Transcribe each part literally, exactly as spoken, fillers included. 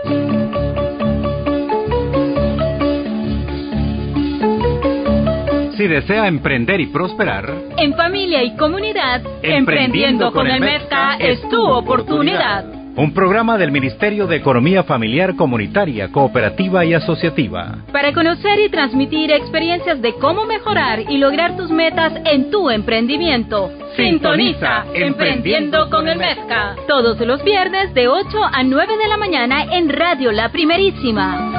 Si desea emprender y prosperar, en familia y comunidad, Emprendiendo, Emprendiendo con el MEFCA es tu oportunidad. Un programa del Ministerio de Economía Familiar, Comunitaria, Cooperativa y Asociativa. Para conocer y transmitir experiencias de cómo mejorar y lograr tus metas en tu emprendimiento. Sintoniza Emprendiendo con el MEFCA. Todos los viernes de ocho a nueve de la mañana en Radio La Primerísima.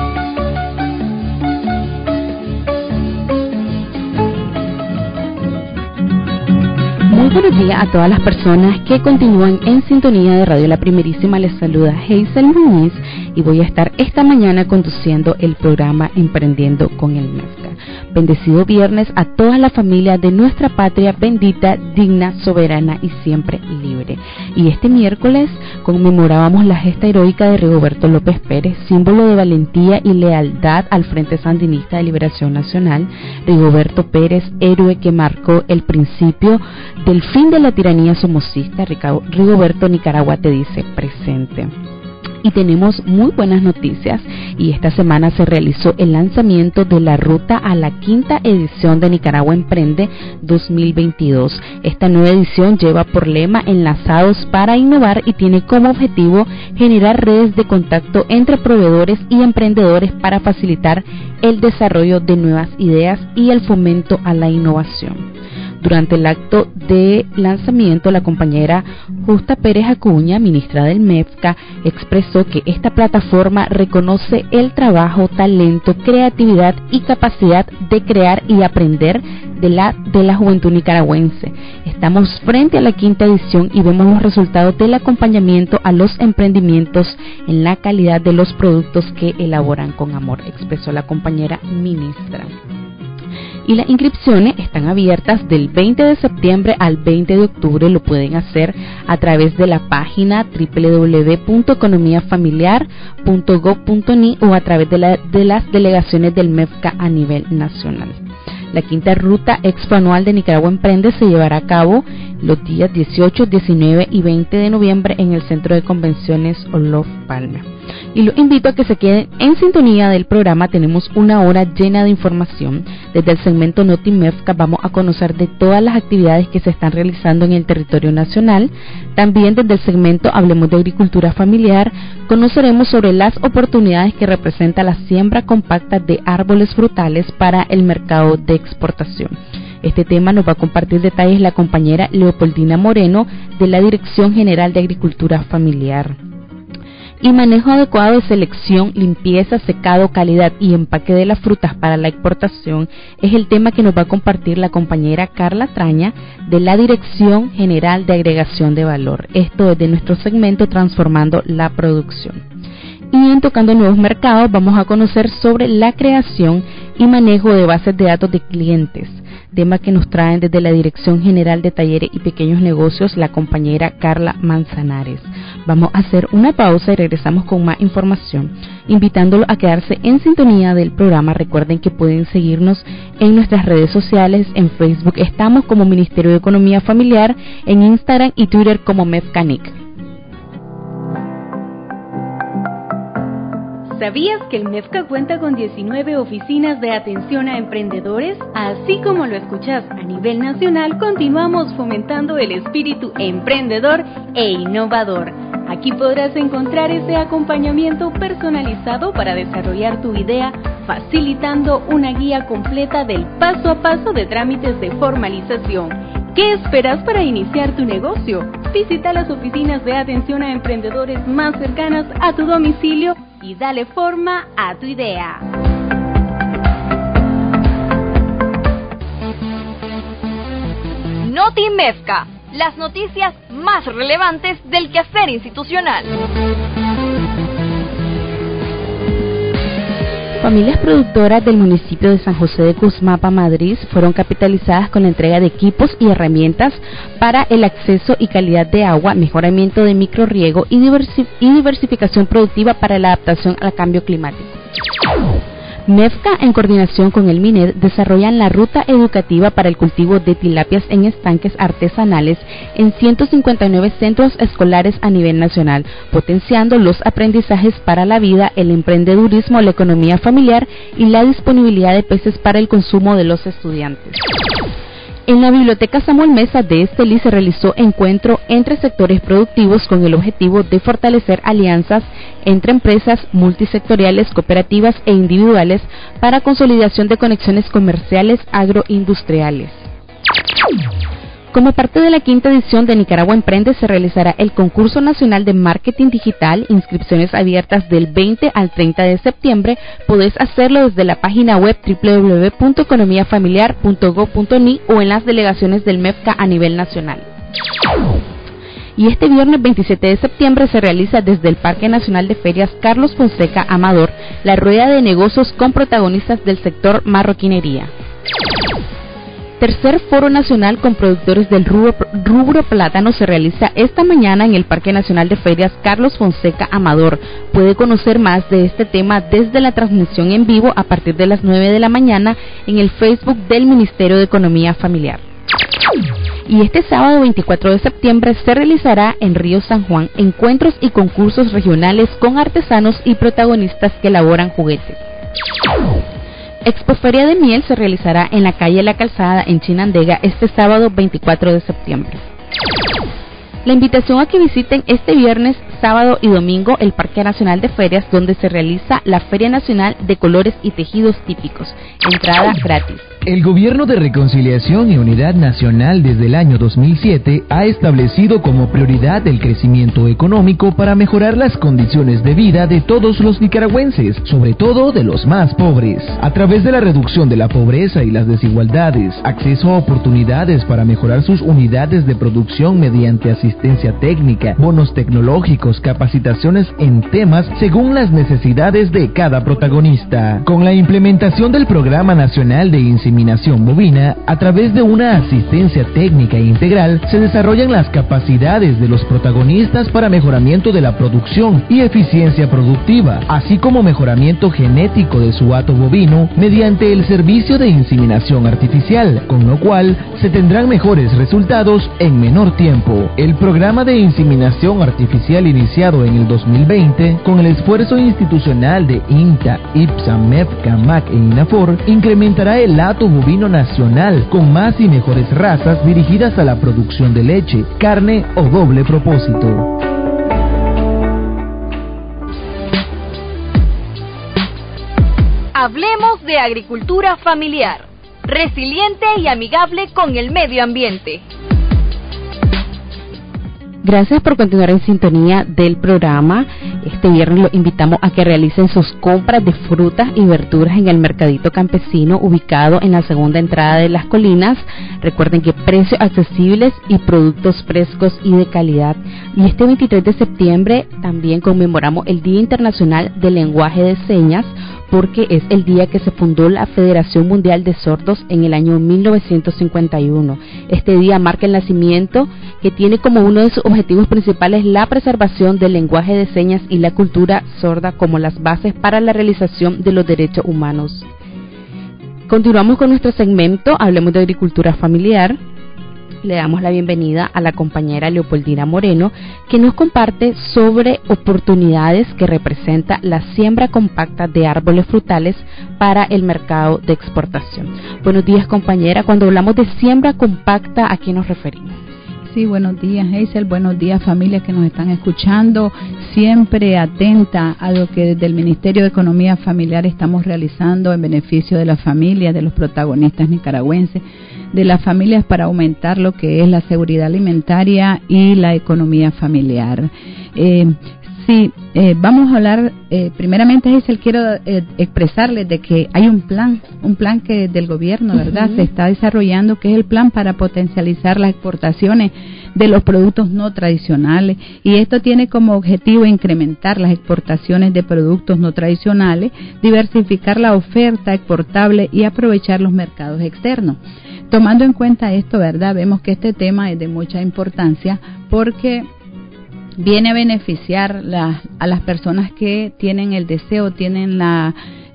Muy buenos días a todas las personas que continúan en sintonía de Radio La Primerísima. Les saluda Hazel Muñiz y voy a estar esta mañana conduciendo el programa Emprendiendo con el MEFCA. Bendecido viernes a toda la familia de nuestra patria bendita, digna, soberana y siempre libre. Y este miércoles conmemorábamos la gesta heroica de Rigoberto López Pérez, símbolo de valentía y lealtad al Frente Sandinista de Liberación Nacional. Rigoberto Pérez, héroe que marcó el principio del fin de la tiranía somocista. Rigoberto, Nicaragua te dice presente. Y tenemos muy buenas noticias, y esta semana se realizó el lanzamiento de la ruta a la quinta edición de Nicaragua Emprende dos mil veintidós. Esta nueva edición lleva por lema Enlazados para Innovar y tiene como objetivo generar redes de contacto entre proveedores y emprendedores para facilitar el desarrollo de nuevas ideas y el fomento a la innovación. Durante el acto de lanzamiento, la compañera Justa Pérez Acuña, ministra del MEFCA, expresó que esta plataforma reconoce el trabajo, talento, creatividad y capacidad de crear y aprender de la, de la juventud nicaragüense. Estamos frente a la quinta edición y vemos los resultados del acompañamiento a los emprendimientos en la calidad de los productos que elaboran con amor, expresó la compañera ministra. Y las inscripciones están abiertas del veinte de septiembre al veinte de octubre. Lo pueden hacer a través de la página doble u doble u doble u punto economía familiar punto gob punto ni o a través de, la, de las delegaciones del MEFCA a nivel nacional. La quinta ruta expo anual de Nicaragua Emprende se llevará a cabo los días dieciocho, diecinueve y veinte de noviembre en el Centro de Convenciones Olof Palme. Y los invito a que se queden en sintonía del programa. Tenemos una hora llena de información. Desde el segmento Noti MEFCA vamos a conocer de todas las actividades que se están realizando en el territorio nacional. También desde el segmento Hablemos de Agricultura Familiar conoceremos sobre las oportunidades que representa la siembra compacta de árboles frutales para el mercado de exportación. Este tema nos va a compartir detalles la compañera Leopoldina Moreno de la Dirección General de Agricultura Familiar. Y manejo adecuado de selección, limpieza, secado, calidad y empaque de las frutas para la exportación es el tema que nos va a compartir la compañera Carla Traña de la Dirección General de Agregación de Valor. Esto es de nuestro segmento Transformando la Producción. Y en Tocando Nuevos Mercados vamos a conocer sobre la creación y manejo de bases de datos de clientes, tema que nos traen desde la Dirección General de Talleres y Pequeños Negocios la compañera Carla Manzanares. Vamos a hacer una pausa y regresamos con más información, invitándolo a quedarse en sintonía del programa. Recuerden que pueden seguirnos en nuestras redes sociales. En Facebook estamos como Ministerio de Economía Familiar, en Instagram y Twitter como MEFCANIC. ¿Sabías que el MEFCA cuenta con diecinueve oficinas de atención a emprendedores? Así como lo escuchas, a nivel nacional continuamos fomentando el espíritu emprendedor e innovador. Aquí podrás encontrar ese acompañamiento personalizado para desarrollar tu idea, facilitando una guía completa del paso a paso de trámites de formalización. ¿Qué esperas para iniciar tu negocio? Visita las oficinas de atención a emprendedores más cercanas a tu domicilio y dale forma a tu idea. Noti MEFCA, las noticias más relevantes del quehacer institucional. Familias productoras del municipio de San José de Cusmapa, Madrid, fueron capitalizadas con la entrega de equipos y herramientas para el acceso y calidad de agua, mejoramiento de microrriego y, diversi- y diversificación productiva para la adaptación al cambio climático. MEFCA, en coordinación con el MINED, desarrollan la ruta educativa para el cultivo de tilapias en estanques artesanales en ciento cincuenta y nueve centros escolares a nivel nacional, potenciando los aprendizajes para la vida, el emprendedurismo, la economía familiar y la disponibilidad de peces para el consumo de los estudiantes. En la Biblioteca Samuel Mesa de Estelí se realizó encuentro entre sectores productivos con el objetivo de fortalecer alianzas entre empresas multisectoriales, cooperativas e individuales para consolidación de conexiones comerciales agroindustriales. Como parte de la quinta edición de Nicaragua Emprende, se realizará el Concurso Nacional de Marketing Digital, inscripciones abiertas del veinte al treinta de septiembre. Podés hacerlo desde la página web doble u doble u doble u punto economía familiar punto gob punto ni o en las delegaciones del MEFCA a nivel nacional. Y este viernes veintisiete de septiembre se realiza desde el Parque Nacional de Ferias Carlos Fonseca Amador la rueda de negocios con protagonistas del sector marroquinería. Tercer Foro Nacional con productores del rubro, rubro plátano se realiza esta mañana en el Parque Nacional de Ferias Carlos Fonseca Amador. Puede conocer más de este tema desde la transmisión en vivo a partir de las nueve de la mañana en el Facebook del Ministerio de Economía Familiar. Y este sábado veinticuatro de septiembre se realizará en Río San Juan encuentros y concursos regionales con artesanos y protagonistas que elaboran juguetes. Expoferia de Miel se realizará en la calle La Calzada en Chinandega este sábado veinticuatro de septiembre. La invitación a que visiten este viernes, sábado y domingo el Parque Nacional de Ferias, donde se realiza la Feria Nacional de Colores y Tejidos Típicos. Entrada gratis. El Gobierno de Reconciliación y Unidad Nacional desde el año dos mil siete ha establecido como prioridad el crecimiento económico para mejorar las condiciones de vida de todos los nicaragüenses, sobre todo de los más pobres, a través de la reducción de la pobreza y las desigualdades, acceso a oportunidades para mejorar sus unidades de producción mediante asistencia técnica, bonos tecnológicos, capacitaciones en temas según las necesidades de cada protagonista. Con la implementación del Programa Nacional de Inseminación bovina, a través de una asistencia técnica integral, se desarrollan las capacidades de los protagonistas para mejoramiento de la producción y eficiencia productiva, así como mejoramiento genético de su hato bovino mediante el servicio de inseminación artificial, con lo cual se tendrán mejores resultados en menor tiempo. El programa de inseminación artificial iniciado en el dos mil veinte, con el esfuerzo institucional de INTA, IPSA, MEFCA, M A C e INAFOR, incrementará el hato bovino nacional con más y mejores razas dirigidas a la producción de leche, carne o doble propósito. Hablemos de agricultura familiar, resiliente y amigable con el medio ambiente. Gracias por continuar en sintonía del programa. Este viernes los invitamos a que realicen sus compras de frutas y verduras en el Mercadito Campesino, ubicado en la segunda entrada de Las Colinas. Recuerden que precios accesibles y productos frescos y de calidad. Y este veintitrés de septiembre también conmemoramos el Día Internacional del Lenguaje de Señas, porque es el día que se fundó la Federación Mundial de Sordos en el año mil novecientos cincuenta y uno. Este día marca el nacimiento, que tiene como uno de sus objetivos principales la preservación del lenguaje de señas y la cultura sorda como las bases para la realización de los derechos humanos. Continuamos con nuestro segmento, hablemos de agricultura familiar. Le damos la bienvenida a la compañera Leopoldina Moreno, que nos comparte sobre oportunidades que representa la siembra compacta de árboles frutales para el mercado de exportación. Buenos días, compañera. Cuando hablamos de siembra compacta, ¿a qué nos referimos? Sí, buenos días, Hazel. Buenos días, familias que nos están escuchando. Siempre atenta a lo que desde el Ministerio de Economía Familiar estamos realizando en beneficio de las familias, de los protagonistas nicaragüenses, de las familias, para aumentar lo que es la seguridad alimentaria y la economía familiar. Eh, sí, eh, vamos a hablar, eh, primeramente, Hazel, quiero eh, expresarles de que hay un plan, un plan que del gobierno, ¿verdad?, uh-huh. se está desarrollando, que es el plan para potencializar las exportaciones de los productos no tradicionales, y esto tiene como objetivo incrementar las exportaciones de productos no tradicionales, diversificar la oferta exportable y aprovechar los mercados externos. Tomando en cuenta esto, ¿verdad?, vemos que este tema es de mucha importancia porque viene a beneficiar la, a las personas que tienen el deseo, tienen la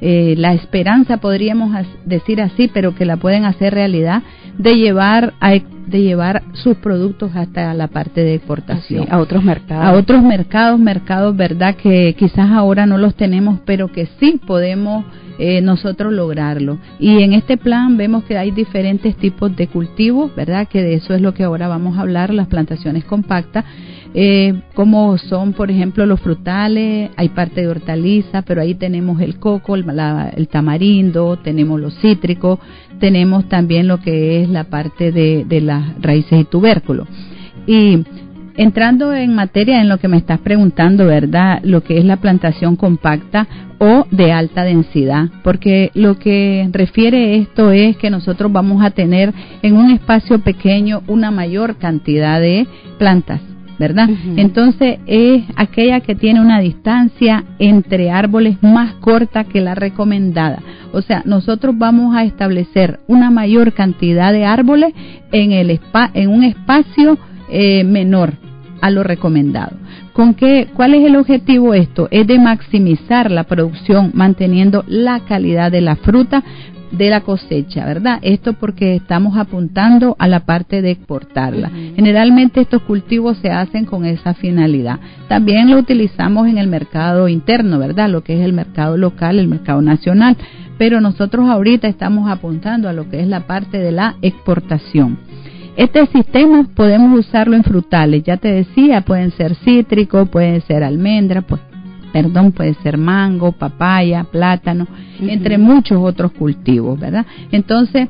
eh, la esperanza, podríamos decir así, pero que la pueden hacer realidad, de llevar a, de llevar sus productos hasta la parte de exportación. Así, a otros mercados. A otros mercados, mercados, ¿verdad? Que quizás ahora no los tenemos, pero que sí podemos eh, nosotros lograrlo. Y en este plan vemos que hay diferentes tipos de cultivos, ¿verdad? Que de eso es lo que ahora vamos a hablar, las plantaciones compactas. Eh, como son, por ejemplo, los frutales, hay parte de hortaliza, pero ahí tenemos el coco, el, la, el tamarindo, tenemos los cítricos, tenemos también lo que es la parte de, de las raíces y tubérculos. Y entrando en materia en lo que me estás preguntando, ¿verdad? Lo que es la plantación compacta o de alta densidad, porque lo que refiere esto es que nosotros vamos a tener en un espacio pequeño una mayor cantidad de plantas, ¿verdad? Uh-huh. Entonces es aquella que tiene una distancia entre árboles más corta que la recomendada. O sea, nosotros vamos a establecer una mayor cantidad de árboles en el espa- en un espacio eh, menor a lo recomendado. ¿Con qué? ¿Cuál es el objetivo? Esto es de maximizar la producción manteniendo la calidad de la fruta de la cosecha, ¿verdad? Esto porque estamos apuntando a la parte de exportarla. Uh-huh. Generalmente estos cultivos se hacen con esa finalidad. También lo utilizamos en el mercado interno, ¿verdad? Lo que es el mercado local, el mercado nacional. Pero nosotros ahorita estamos apuntando a lo que es la parte de la exportación. Este sistema podemos usarlo en frutales, ya te decía, pueden ser cítricos, pueden ser almendras, pues, perdón, puede ser mango, papaya, plátano, uh-huh. entre muchos otros cultivos, ¿verdad? Entonces,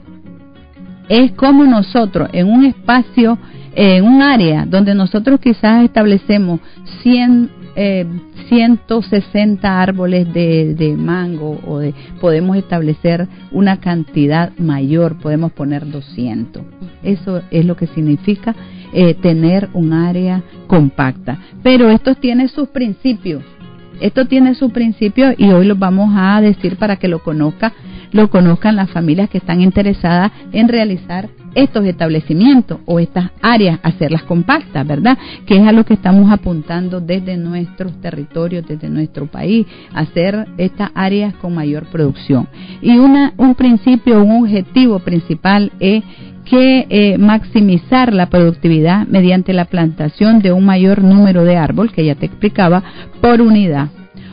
es como nosotros en un espacio, en un área donde nosotros quizás establecemos cien, eh, ciento sesenta árboles de, de mango, o de, podemos establecer una cantidad mayor, podemos poner doscientos. Eso es lo que significa eh, tener un área compacta. Pero esto tiene sus principios. Esto tiene su principio y hoy los vamos a decir para que lo conozca, lo conozcan las familias que están interesadas en realizar estos establecimientos o estas áreas, hacerlas compactas, ¿verdad? Que es a lo que estamos apuntando desde nuestros territorios, desde nuestro país, hacer estas áreas con mayor producción. Y una un principio, un objetivo principal es que eh, maximizar la productividad mediante la plantación de un mayor número de árboles, que ya te explicaba, por unidad.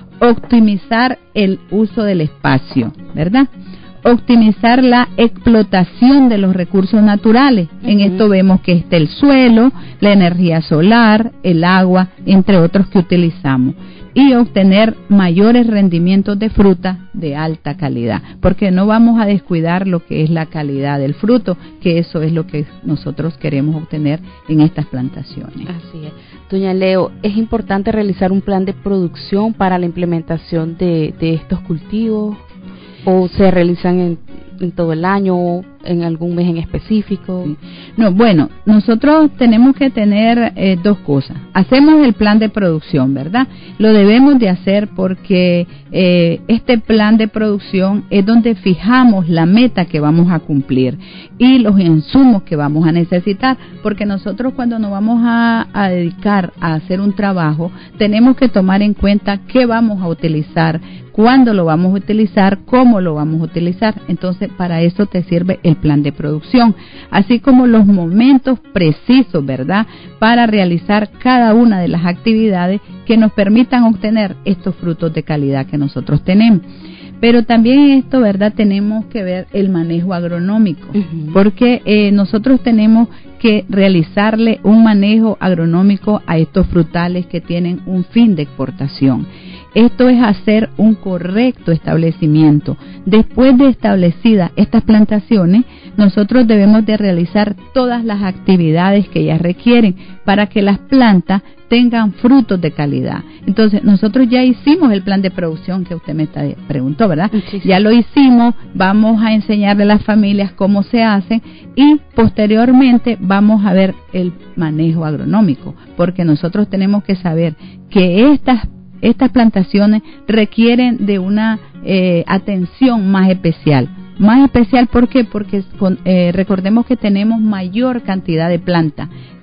Optimizar el uso del espacio, ¿verdad? Optimizar la explotación de los recursos naturales. Uh-huh. En esto vemos que está el suelo, la energía solar, el agua, entre otros que utilizamos. Y obtener mayores rendimientos de fruta de alta calidad, porque no vamos a descuidar lo que es la calidad del fruto, que eso es lo que nosotros queremos obtener en estas plantaciones. Así es. Doña Leo, ¿es importante realizar un plan de producción para la implementación de, de estos cultivos? ¿O se realizan en, en todo el año o en algún mes en específico? Sí. No, bueno, nosotros tenemos que tener eh, dos cosas. Hacemos el plan de producción, ¿verdad? Lo debemos de hacer porque eh, este plan de producción es donde fijamos la meta que vamos a cumplir y los insumos que vamos a necesitar, porque nosotros cuando nos vamos a, a dedicar a hacer un trabajo, tenemos que tomar en cuenta qué vamos a utilizar, cuándo lo vamos a utilizar, cómo lo vamos a utilizar. Entonces, para eso te sirve el plan de producción, así como los momentos precisos, ¿verdad?, para realizar cada una de las actividades que nos permitan obtener estos frutos de calidad que nosotros tenemos. Pero también en esto, ¿verdad?, tenemos que ver el manejo agronómico, uh-huh. porque eh, nosotros tenemos que realizarle un manejo agronómico a estos frutales que tienen un fin de exportación. Esto es hacer un correcto establecimiento. Después de establecidas estas plantaciones, nosotros debemos de realizar todas las actividades que ellas requieren para que las plantas tengan frutos de calidad. Entonces, nosotros ya hicimos el plan de producción que usted me está, preguntó, ¿verdad? Sí, sí. Ya lo hicimos, vamos a enseñarle a las familias cómo se hace y posteriormente vamos a ver el manejo agronómico, porque nosotros tenemos que saber que estas Estas plantaciones requieren de una eh, atención más especial. Más especial, ¿por qué? Porque con, eh, recordemos que tenemos mayor cantidad de plantas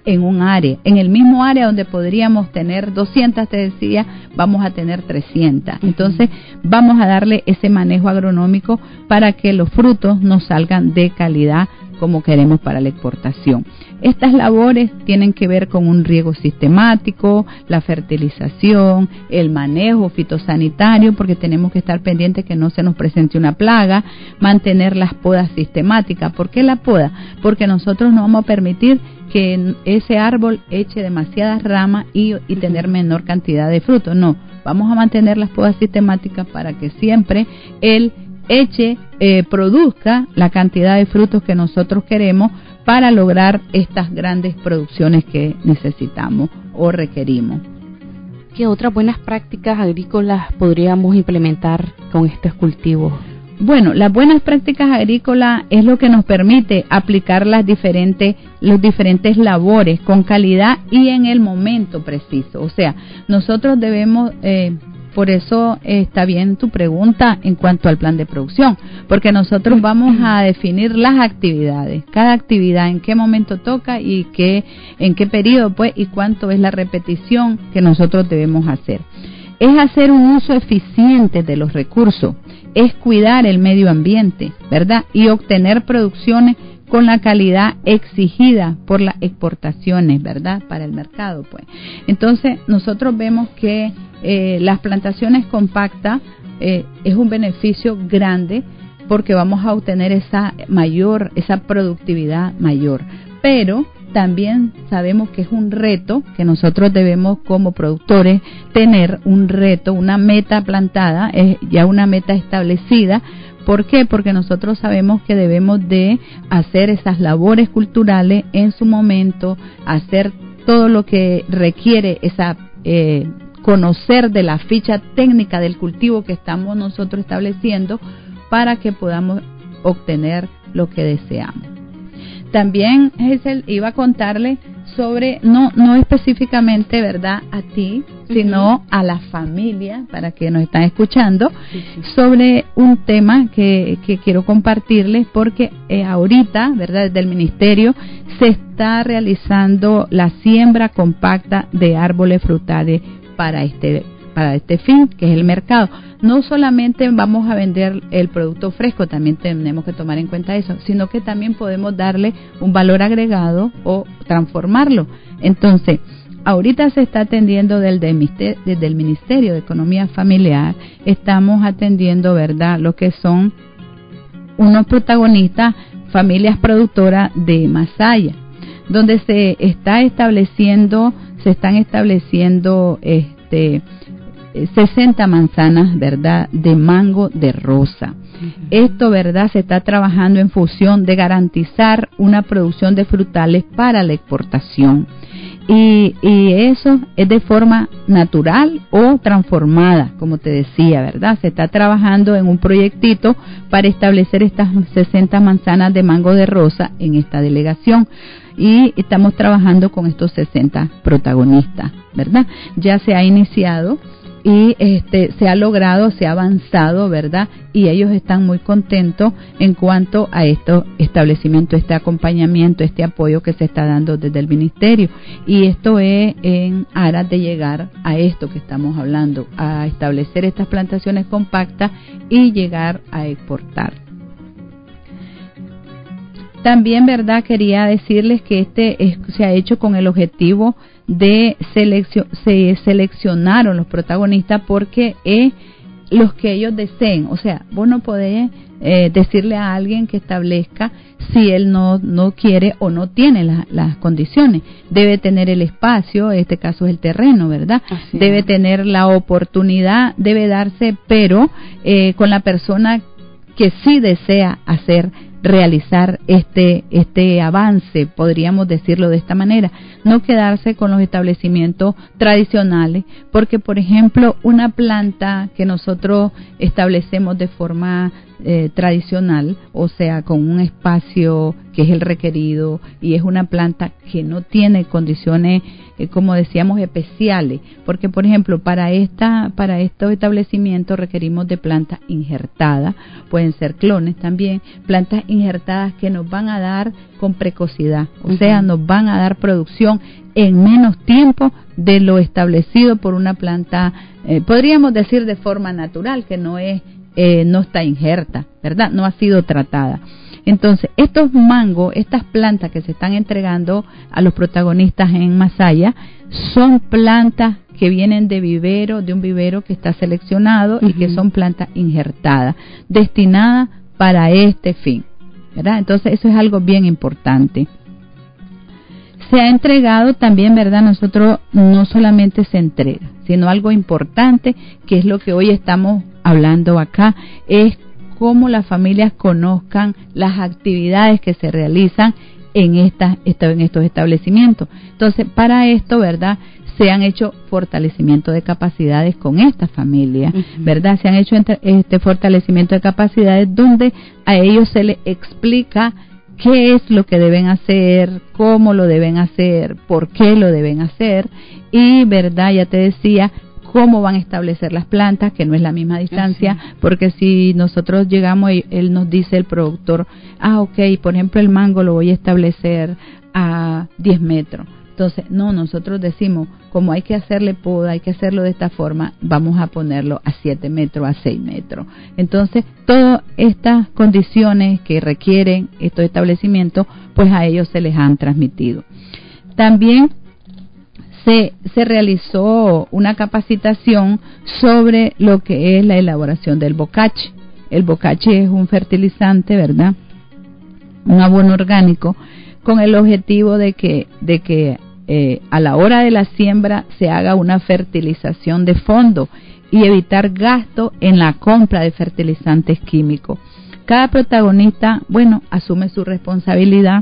en un área. En el mismo área donde podríamos tener doscientas, te decía, vamos a tener trescientas. Entonces, vamos a darle ese manejo agronómico para que los frutos nos salgan de calidad como queremos para la exportación. Estas labores tienen que ver con un riego sistemático, la fertilización, el manejo fitosanitario, porque tenemos que estar pendientes que no se nos presente una plaga, mantener las podas sistemáticas. ¿Por qué la poda? Porque nosotros no vamos a permitir que ese árbol eche demasiadas ramas y, y tener menor cantidad de frutos. No, vamos a mantener las podas sistemáticas para que siempre el eche, eh, produzca la cantidad de frutos que nosotros queremos para lograr estas grandes producciones que necesitamos o requerimos. ¿Qué otras buenas prácticas agrícolas podríamos implementar con estos cultivos? Bueno, las buenas prácticas agrícolas es lo que nos permite aplicar las diferentes, los diferentes labores con calidad y en el momento preciso. O sea, nosotros debemos... Eh, Por eso eh, está bien tu pregunta en cuanto al plan de producción, porque nosotros vamos a definir las actividades, cada actividad, en qué momento toca y qué, en qué periodo, pues, y cuánto es la repetición que nosotros debemos hacer. Es hacer un uso eficiente de los recursos, es cuidar el medio ambiente, ¿verdad? Y obtener producciones con la calidad exigida por las exportaciones, ¿verdad? Para el mercado, pues. Entonces, nosotros vemos que eh, las plantaciones compactas eh, es un beneficio grande porque vamos a obtener esa mayor, esa productividad mayor. Pero también sabemos que es un reto que nosotros debemos como productores tener un reto, una meta plantada, es ya una meta establecida. ¿Por qué? Porque nosotros sabemos que debemos de hacer esas labores culturales en su momento, hacer todo lo que requiere esa eh, conocer de la ficha técnica del cultivo que estamos nosotros estableciendo para que podamos obtener lo que deseamos. También, Hazel, iba a contarle sobre, no no específicamente, ¿verdad?, a ti, uh-huh, sino a la familia, para que nos están escuchando, uh-huh, sobre un tema que, que quiero compartirles, porque eh, ahorita, ¿verdad?, desde el Ministerio se está realizando la siembra compacta de árboles frutales para este para este fin, que es el mercado. No solamente vamos a vender el producto fresco, también tenemos que tomar en cuenta eso, sino que también podemos darle un valor agregado o transformarlo. Entonces, ahorita se está atendiendo desde el Ministerio de Economía Familiar, estamos atendiendo, ¿verdad?, lo que son unos protagonistas, familias productoras de Masaya, donde se está estableciendo, se están estableciendo este sesenta manzanas, ¿verdad?, de mango de rosa. Uh-huh. Esto, ¿verdad?, se está trabajando en función de garantizar una producción de frutales para la exportación. Y, y eso es de forma natural o transformada, como te decía, ¿verdad? Se está trabajando en un proyectito para establecer estas sesenta manzanas de mango de rosa en esta delegación. Y estamos trabajando con estos sesenta protagonistas, ¿verdad? Ya se ha iniciado y este se ha logrado, se ha avanzado, ¿verdad? Y ellos están muy contentos en cuanto a este establecimiento, este acompañamiento, este apoyo que se está dando desde el Ministerio. Y esto es en aras de llegar a esto que estamos hablando, a establecer estas plantaciones compactas y llegar a exportar. También, ¿verdad?, quería decirles que este es, se ha hecho con el objetivo de seleccio, se seleccionaron los protagonistas porque es los que ellos deseen. O sea, vos no podés eh, decirle a alguien que establezca si él no no quiere o no tiene la, las condiciones. Debe tener el espacio, en este caso es el terreno, ¿verdad? Así debe es. Tener la oportunidad, debe darse, pero eh, con la persona que sí desea hacer realizar este este avance, podríamos decirlo de esta manera, no quedarse con los establecimientos tradicionales, porque por ejemplo una planta que nosotros establecemos de forma eh, tradicional, o sea con un espacio que es el requerido y es una planta que no tiene condiciones eh, como decíamos especiales, porque por ejemplo para esta para estos establecimientos requerimos de plantas injertadas, pueden ser clones también, plantas injertadas injertadas que nos van a dar con precocidad, o uh-huh. sea, nos van a dar producción en menos tiempo de lo establecido por una planta, eh, podríamos decir de forma natural, que no es, eh, no está injerta, ¿verdad? No ha sido tratada. Entonces, estos mangos, estas plantas que se están entregando a los protagonistas en Masaya, son plantas que vienen de vivero, de un vivero que está seleccionado uh-huh. y que son plantas injertadas, destinadas para este fin, ¿verdad? Entonces, eso es algo bien importante. Se ha entregado también, ¿verdad? Nosotros no solamente se entrega, sino algo importante, que es lo que hoy estamos hablando acá, es cómo las familias conozcan las actividades que se realizan en, estas, en estos establecimientos. Entonces, para esto, ¿verdad?, se han hecho fortalecimiento de capacidades con estas familias, uh-huh. ¿verdad? Se han hecho este fortalecimiento de capacidades donde a ellos se les explica qué es lo que deben hacer, cómo lo deben hacer, por qué lo deben hacer y, ¿verdad?, ya te decía, cómo van a establecer las plantas, que no es la misma distancia, sí. porque si nosotros llegamos y él nos dice, el productor, ah, ok, por ejemplo, el mango lo voy a establecer a diez metros. Entonces, no, nosotros decimos, como hay que hacerle poda, hay que hacerlo de esta forma, vamos a ponerlo a siete metros, a seis metros. Entonces, todas estas condiciones que requieren estos establecimientos, pues a ellos se les han transmitido. También se, se realizó una capacitación sobre lo que es la elaboración del bocache. El bocache es un fertilizante, ¿verdad?, un abono orgánico, con el objetivo de que, de que eh, a la hora de la siembra se haga una fertilización de fondo y evitar gasto en la compra de fertilizantes químicos. Cada protagonista, bueno, asume su responsabilidad.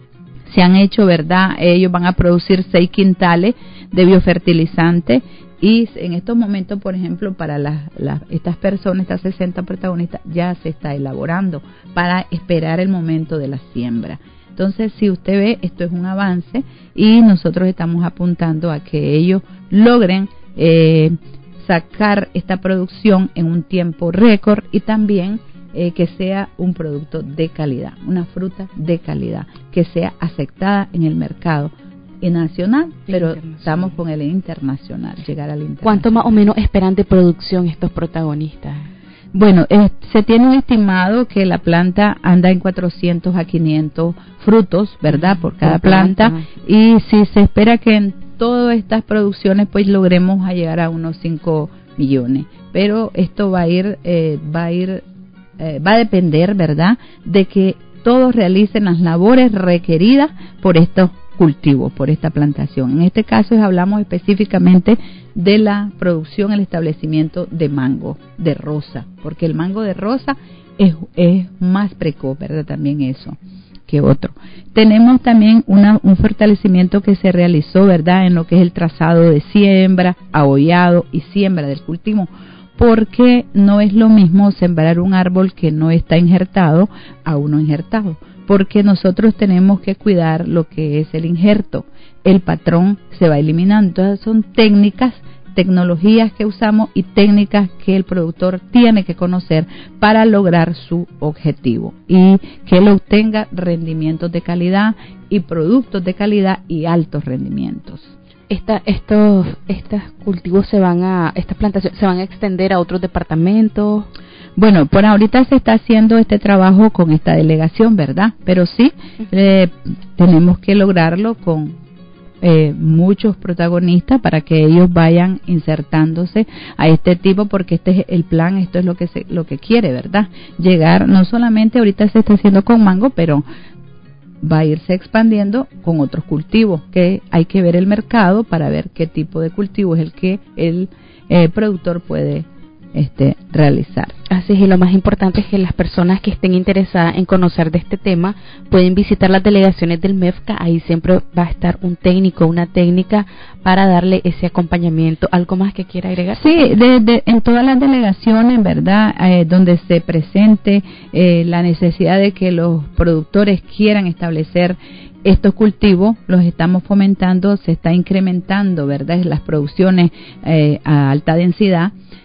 Se han hecho, ¿verdad? Ellos van a producir seis quintales de biofertilizante y en estos momentos, por ejemplo, para las, las, estas personas, estas sesenta protagonistas, ya se está elaborando para esperar el momento de la siembra. Entonces, si usted ve, esto es un avance y nosotros estamos apuntando a que ellos logren eh, sacar esta producción en un tiempo récord y también eh, que sea un producto de calidad, una fruta de calidad, que sea aceptada en el mercado y nacional, pero estamos con el internacional, llegar al internacional. ¿Cuánto más o menos esperan de producción estos protagonistas? Bueno, eh, se tiene un estimado que la planta anda en cuatrocientos a quinientos frutos, ¿verdad?, por cada planta, planta, y si se espera que en todas estas producciones pues logremos a llegar a unos cinco millones, pero esto va a ir, eh, va a ir, eh, va a depender, ¿verdad?, de que todos realicen las labores requeridas por estos cultivos, por esta plantación. En este caso hablamos específicamente de la producción, el establecimiento de mango, de rosa, porque el mango de rosa es, es más precoz, ¿verdad? También eso que otro. Tenemos también una, un fortalecimiento que se realizó, ¿verdad?, en lo que es el trazado de siembra, abollado y siembra del cultivo, porque no es lo mismo sembrar un árbol que no está injertado a uno injertado, porque nosotros tenemos que cuidar lo que es el injerto. El patrón se va eliminando. Entonces son técnicas, tecnologías que usamos y técnicas que el productor tiene que conocer para lograr su objetivo y que él obtenga rendimientos de calidad y productos de calidad y altos rendimientos. Esta, estos, estos cultivos se van a, estas plantaciones se van a extender a otros departamentos. Bueno, por ahorita se está haciendo este trabajo con esta delegación, ¿verdad? Pero sí, eh, tenemos que lograrlo con eh, muchos protagonistas para que ellos vayan insertándose a este tipo, porque este es el plan, esto es lo que se, lo que quiere, ¿verdad? Llegar, no solamente ahorita se está haciendo con mango, pero va a irse expandiendo con otros cultivos, que hay que ver el mercado para ver qué tipo de cultivo es el que el eh, productor puede Este, realizar. Así es, y lo más importante es que las personas que estén interesadas en conocer de este tema pueden visitar las delegaciones del MEFCA. Ahí siempre va a estar un técnico, una técnica para darle ese acompañamiento. ¿Algo más que quiera agregar? Sí, de, de, en todas las delegaciones, ¿verdad?, eh, donde se presente eh, la necesidad de que los productores quieran establecer estos cultivos, los estamos fomentando, se está incrementando, ¿verdad?, las producciones eh, a alta densidad.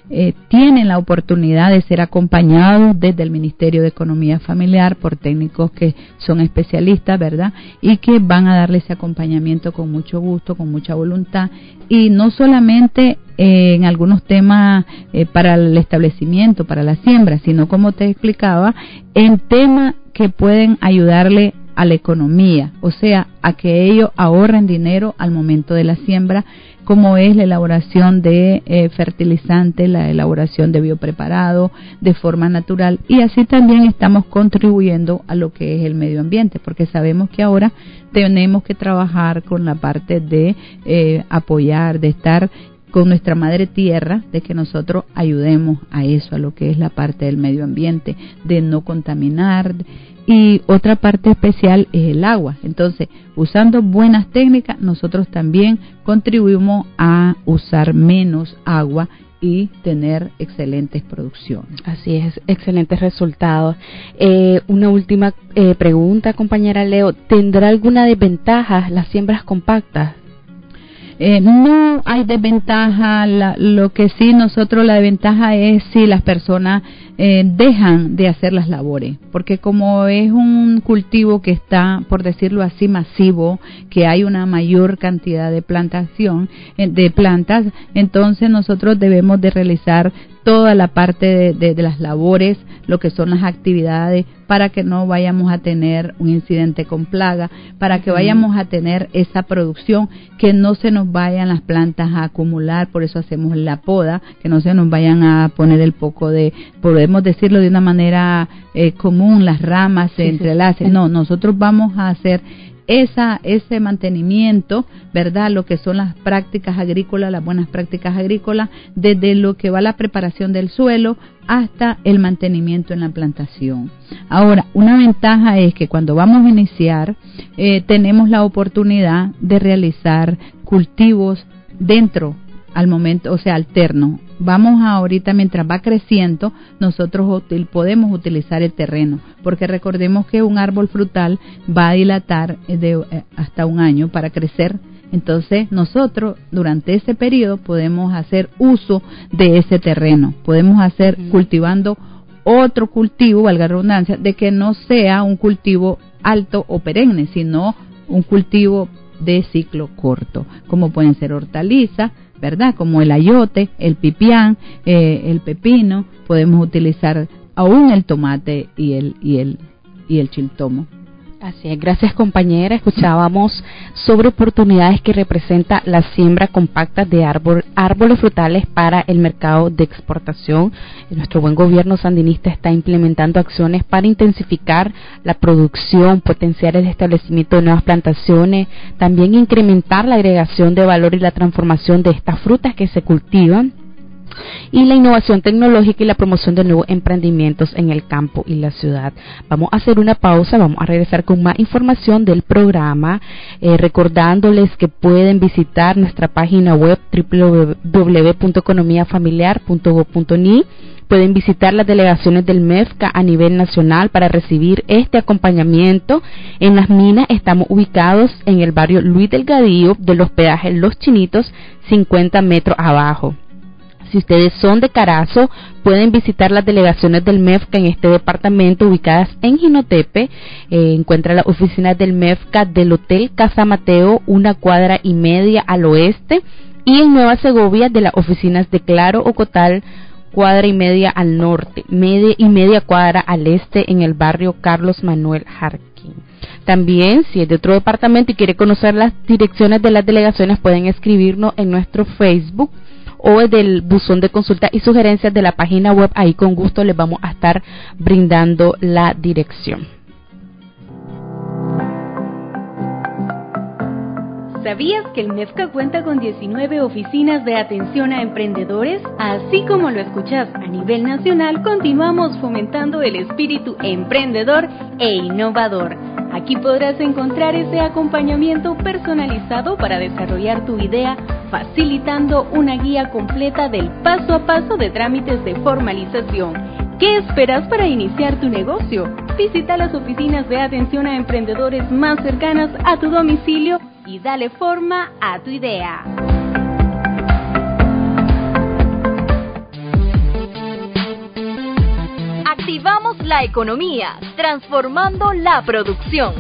eh, tienen la oportunidad de ser acompañados desde el Ministerio de Economía Familiar por técnicos que son especialistas, ¿verdad? Y que van a darle ese acompañamiento con mucho gusto, con mucha voluntad, y no solamente eh, en algunos temas eh, para el establecimiento, para la siembra, sino, como te explicaba, en temas que pueden ayudarle a la economía, o sea, a que ellos ahorren dinero al momento de la siembra, como es la elaboración de eh, fertilizantes, la elaboración de biopreparado de forma natural, y así también estamos contribuyendo a lo que es el medio ambiente, porque sabemos que ahora tenemos que trabajar con la parte de eh, apoyar, de estar con nuestra madre tierra, de que nosotros ayudemos a eso, a lo que es la parte del medio ambiente, de no contaminar. Y otra parte especial es el agua. Entonces, usando buenas técnicas, nosotros también contribuimos a usar menos agua y tener excelentes producciones. Así es, excelentes resultados. Eh, una última eh, pregunta, compañera Leo. ¿Tendrá alguna desventaja las siembras compactas? Eh, no hay desventaja, la, lo que sí nosotros la desventaja es si las personas eh, dejan de hacer las labores, porque como es un cultivo que está, por decirlo así, masivo, que hay una mayor cantidad de plantación, eh, de plantas, entonces nosotros debemos de realizar toda la parte de, de, de las labores, lo que son las actividades, para que no vayamos a tener un incidente con plaga, para que vayamos a tener esa producción, que no se nos vayan las plantas a acumular, por eso hacemos la poda, que no se nos vayan a poner el poco de, podemos decirlo de una manera eh, común, las ramas se sí, entrelacen, sí. No, nosotros vamos a hacer esa ese mantenimiento, ¿verdad? Lo que son las prácticas agrícolas, las buenas prácticas agrícolas, desde lo que va la preparación del suelo hasta el mantenimiento en la plantación. Ahora, una ventaja es que cuando vamos a iniciar, eh, tenemos la oportunidad de realizar cultivos dentro al momento, o sea, alterno. Vamos a ahorita, mientras va creciendo, nosotros util, podemos utilizar el terreno, porque recordemos que un árbol frutal va a dilatar de, eh, hasta un año para crecer. Entonces, nosotros durante ese periodo podemos hacer uso de ese terreno, podemos hacer uh-huh. cultivando otro cultivo, valga la redundancia, de que no sea un cultivo alto o perenne, sino un cultivo de ciclo corto, como pueden ser hortalizas, ¿verdad? Como el ayote, el pipián, eh, el pepino, podemos utilizar aún el tomate y el y el y el chiltomo. Así es, gracias compañera. Escuchábamos sobre oportunidades que representa la siembra compacta de árbol, árboles frutales para el mercado de exportación. Nuestro buen gobierno sandinista está implementando acciones para intensificar la producción, potenciar el establecimiento de nuevas plantaciones, también incrementar la agregación de valor y la transformación de estas frutas que se cultivan, y la innovación tecnológica y la promoción de nuevos emprendimientos en el campo y la ciudad. Vamos a hacer una pausa, vamos a regresar con más información del programa, eh, recordándoles que pueden visitar nuestra página web doble u doble u doble u punto economía familiar punto gob punto ni. Pueden visitar las delegaciones del M E F C A a nivel nacional para recibir este acompañamiento. En Las Minas estamos ubicados en el barrio Luis Delgadillo del hospedaje Los Chinitos, cincuenta metros abajo. Si ustedes son de Carazo, pueden visitar las delegaciones del M E F C A en este departamento ubicadas en Jinotepe. Eh, encuentra las oficinas del M E F C A del Hotel Casa Mateo, una cuadra y media al oeste, y en Nueva Segovia de las oficinas de Claro Ocotal, cuadra y media al norte, media y media cuadra al este en el barrio Carlos Manuel Jarquín. También, si es de otro departamento y quiere conocer las direcciones de las delegaciones, pueden escribirnos en nuestro Facebook o del buzón de consulta y sugerencias de la página web. Ahí con gusto les vamos a estar brindando la dirección. ¿Sabías que el M E F C A cuenta con diecinueve oficinas de atención a emprendedores? Así como lo escuchas, a nivel nacional continuamos fomentando el espíritu emprendedor e innovador. Aquí podrás encontrar ese acompañamiento personalizado para desarrollar tu idea, facilitando una guía completa del paso a paso de trámites de formalización. ¿Qué esperas para iniciar tu negocio? Visita las oficinas de atención a emprendedores más cercanas a tu domicilio y dale forma a tu idea. Reactivamos la economía, transformando la producción.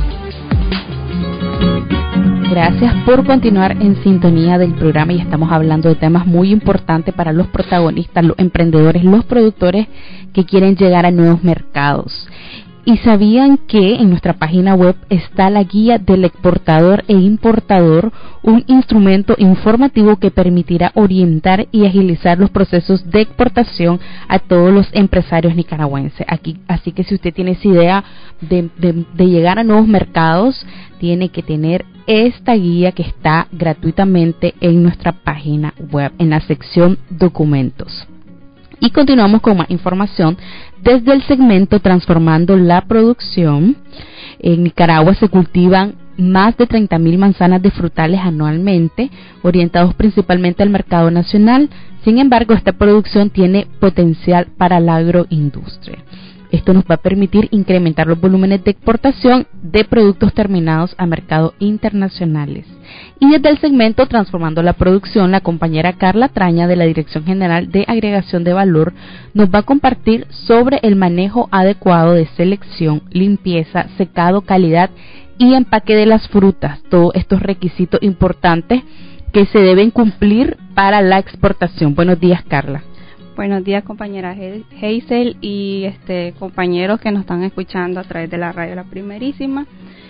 Gracias por continuar en sintonía del programa y estamos hablando de temas muy importantes para los protagonistas, los emprendedores, los productores que quieren llegar a nuevos mercados. ¿Y sabían que en nuestra página web está la guía del exportador e importador, un instrumento informativo que permitirá orientar y agilizar los procesos de exportación a todos los empresarios nicaragüenses? Aquí, así que si usted tiene esa idea de, de, de llegar a nuevos mercados, tiene que tener esta guía que está gratuitamente en nuestra página web, en la sección documentos. Y continuamos con más información desde el segmento Transformando la Producción. En Nicaragua se cultivan más de treinta mil manzanas de frutales anualmente, orientados principalmente al mercado nacional. Sin embargo, esta producción tiene potencial para la agroindustria. Esto nos va a permitir incrementar los volúmenes de exportación de productos terminados a mercados internacionales. Y desde el segmento Transformando la Producción, la compañera Carla Traña de la Dirección General de Agregación de Valor nos va a compartir sobre el manejo adecuado de selección, limpieza, secado, calidad y empaque de las frutas, todos estos requisitos importantes que se deben cumplir para la exportación. Buenos días, Carla. Buenos días, compañera Hazel y este compañeros que nos están escuchando a través de la radio La Primerísima.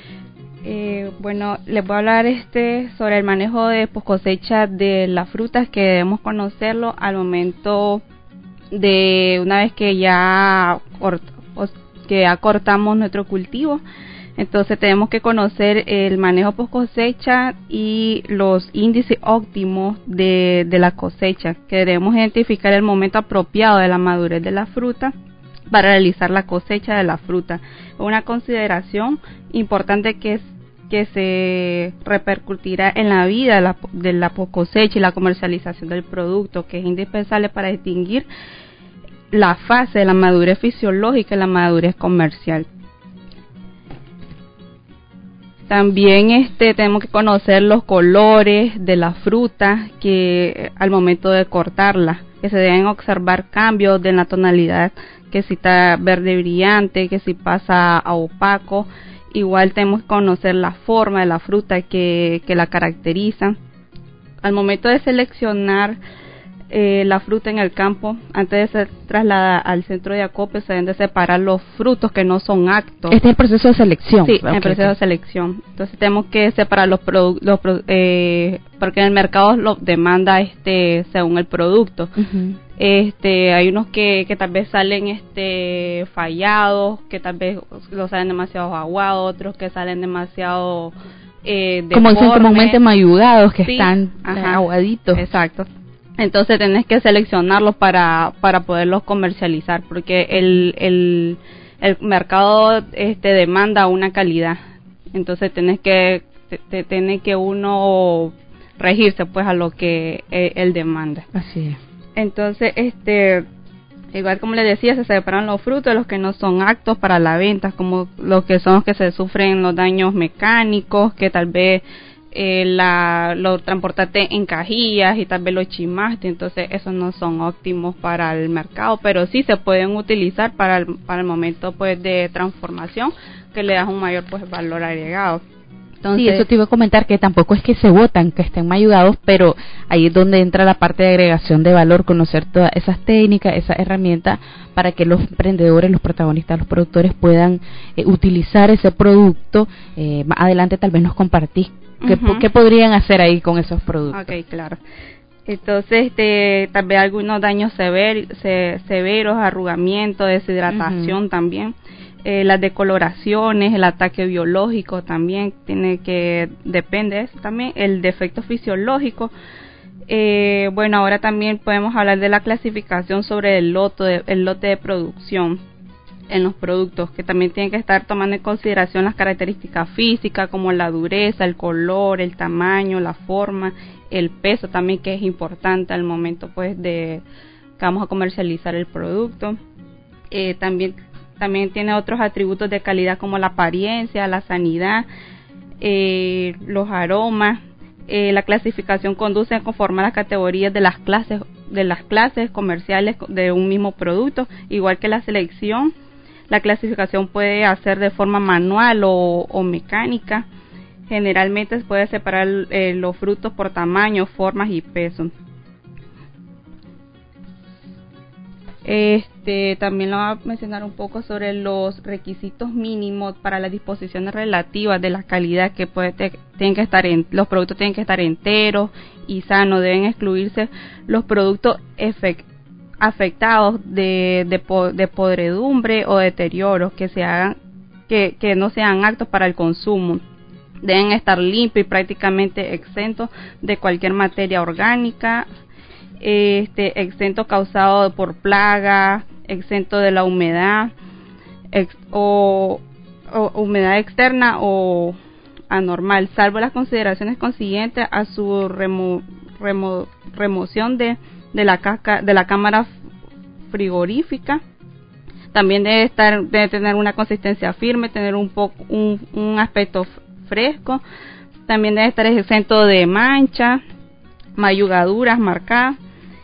Eh, bueno, les voy a hablar este sobre el manejo de post cosecha de las frutas, que debemos conocerlo al momento de una vez que ya cort, que ya cortamos nuestro cultivo. Entonces tenemos que conocer el manejo post cosecha y los índices óptimos de, de la cosecha, que debemos identificar el momento apropiado de la madurez de la fruta para realizar la cosecha de la fruta. Una consideración importante que, es, que se repercutirá en la vida de la, de la post cosecha y la comercialización del producto, que es indispensable para distinguir la fase de la madurez fisiológica y la madurez comercial. También este tenemos que conocer los colores de la fruta que al momento de cortarla, que se deben observar cambios de la tonalidad, que si está verde brillante, que si pasa a opaco. Igual tenemos que conocer la forma de la fruta que, que la caracteriza. Al momento de seleccionar eh, la fruta en el campo, antes de ser trasladada al centro de acopio, se deben de separar los frutos que no son aptos. Este es el proceso de selección. Sí, okay, el proceso okay. de selección. Entonces tenemos que separar los productos, eh, porque en el mercado lo demanda este según el producto. Uh-huh. Este, hay unos que, que tal vez salen este fallados, que tal vez los salen demasiado aguados, otros que salen demasiado eh, como dicen comúnmente mayugados, que sí, están ajá, aguaditos. Exacto. Entonces tenés que seleccionarlos para para poderlos comercializar, porque el el el mercado este demanda una calidad. Entonces tenés que te, te, tiene que uno regirse pues a lo que eh, él demanda. Así es. Entonces, este igual como les decía, se separan los frutos de los que no son aptos para la venta, como los que son los que se sufren los daños mecánicos, que tal vez Eh, la, lo transportaste en cajillas y tal vez lo chimaste, entonces esos no son óptimos para el mercado, pero sí se pueden utilizar para el, para el momento pues de transformación, que le das un mayor pues valor agregado. Entonces, sí, eso te iba a comentar, que tampoco es que se botan, que estén mayugados, pero ahí es donde entra la parte de agregación de valor, conocer todas esas técnicas, esas herramientas para que los emprendedores, los protagonistas, los productores puedan eh, utilizar ese producto. Eh, más adelante tal vez nos compartís ¿Qué, uh-huh. ¿Qué podrían hacer ahí con esos productos? Okay, claro. Entonces, este, tal vez algunos daños sever, se, severos, arrugamiento, deshidratación uh-huh. también, eh, las decoloraciones, el ataque biológico también tiene que depende de eso también, el defecto fisiológico. Eh, bueno, ahora también podemos hablar de la clasificación sobre el lote de, el lote de producción en los productos, que también tienen que estar tomando en consideración las características físicas como la dureza, el color, el tamaño, la forma, el peso también, que es importante al momento pues de que vamos a comercializar el producto. Eh, también también tiene otros atributos de calidad como la apariencia, la sanidad, eh, los aromas. Eh, la clasificación conduce a conformar las categorías de las clases de las clases comerciales de un mismo producto, igual que la selección. La clasificación puede hacer de forma manual o, o mecánica. Generalmente se puede separar eh, los frutos por tamaño, formas y peso. Este, también lo voy a mencionar un poco sobre los requisitos mínimos para las disposiciones relativas de la calidad, que puede te, tienen que estar en, los productos tienen que estar enteros y sanos. Deben excluirse los productos efect, afectados de, de, de podredumbre o deterioro que se hagan que, que no sean aptos para el consumo. Deben estar limpios y prácticamente exentos de cualquier materia orgánica, este exento causado por plaga, exento de la humedad ex, o, o humedad externa o anormal, salvo las consideraciones consiguientes a su remo, remo, remoción de, de la caca, de la cámara frigorífica. También debe estar debe tener una consistencia firme, tener un poco un, un aspecto fresco. También debe estar exento de manchas, mayugaduras marcadas.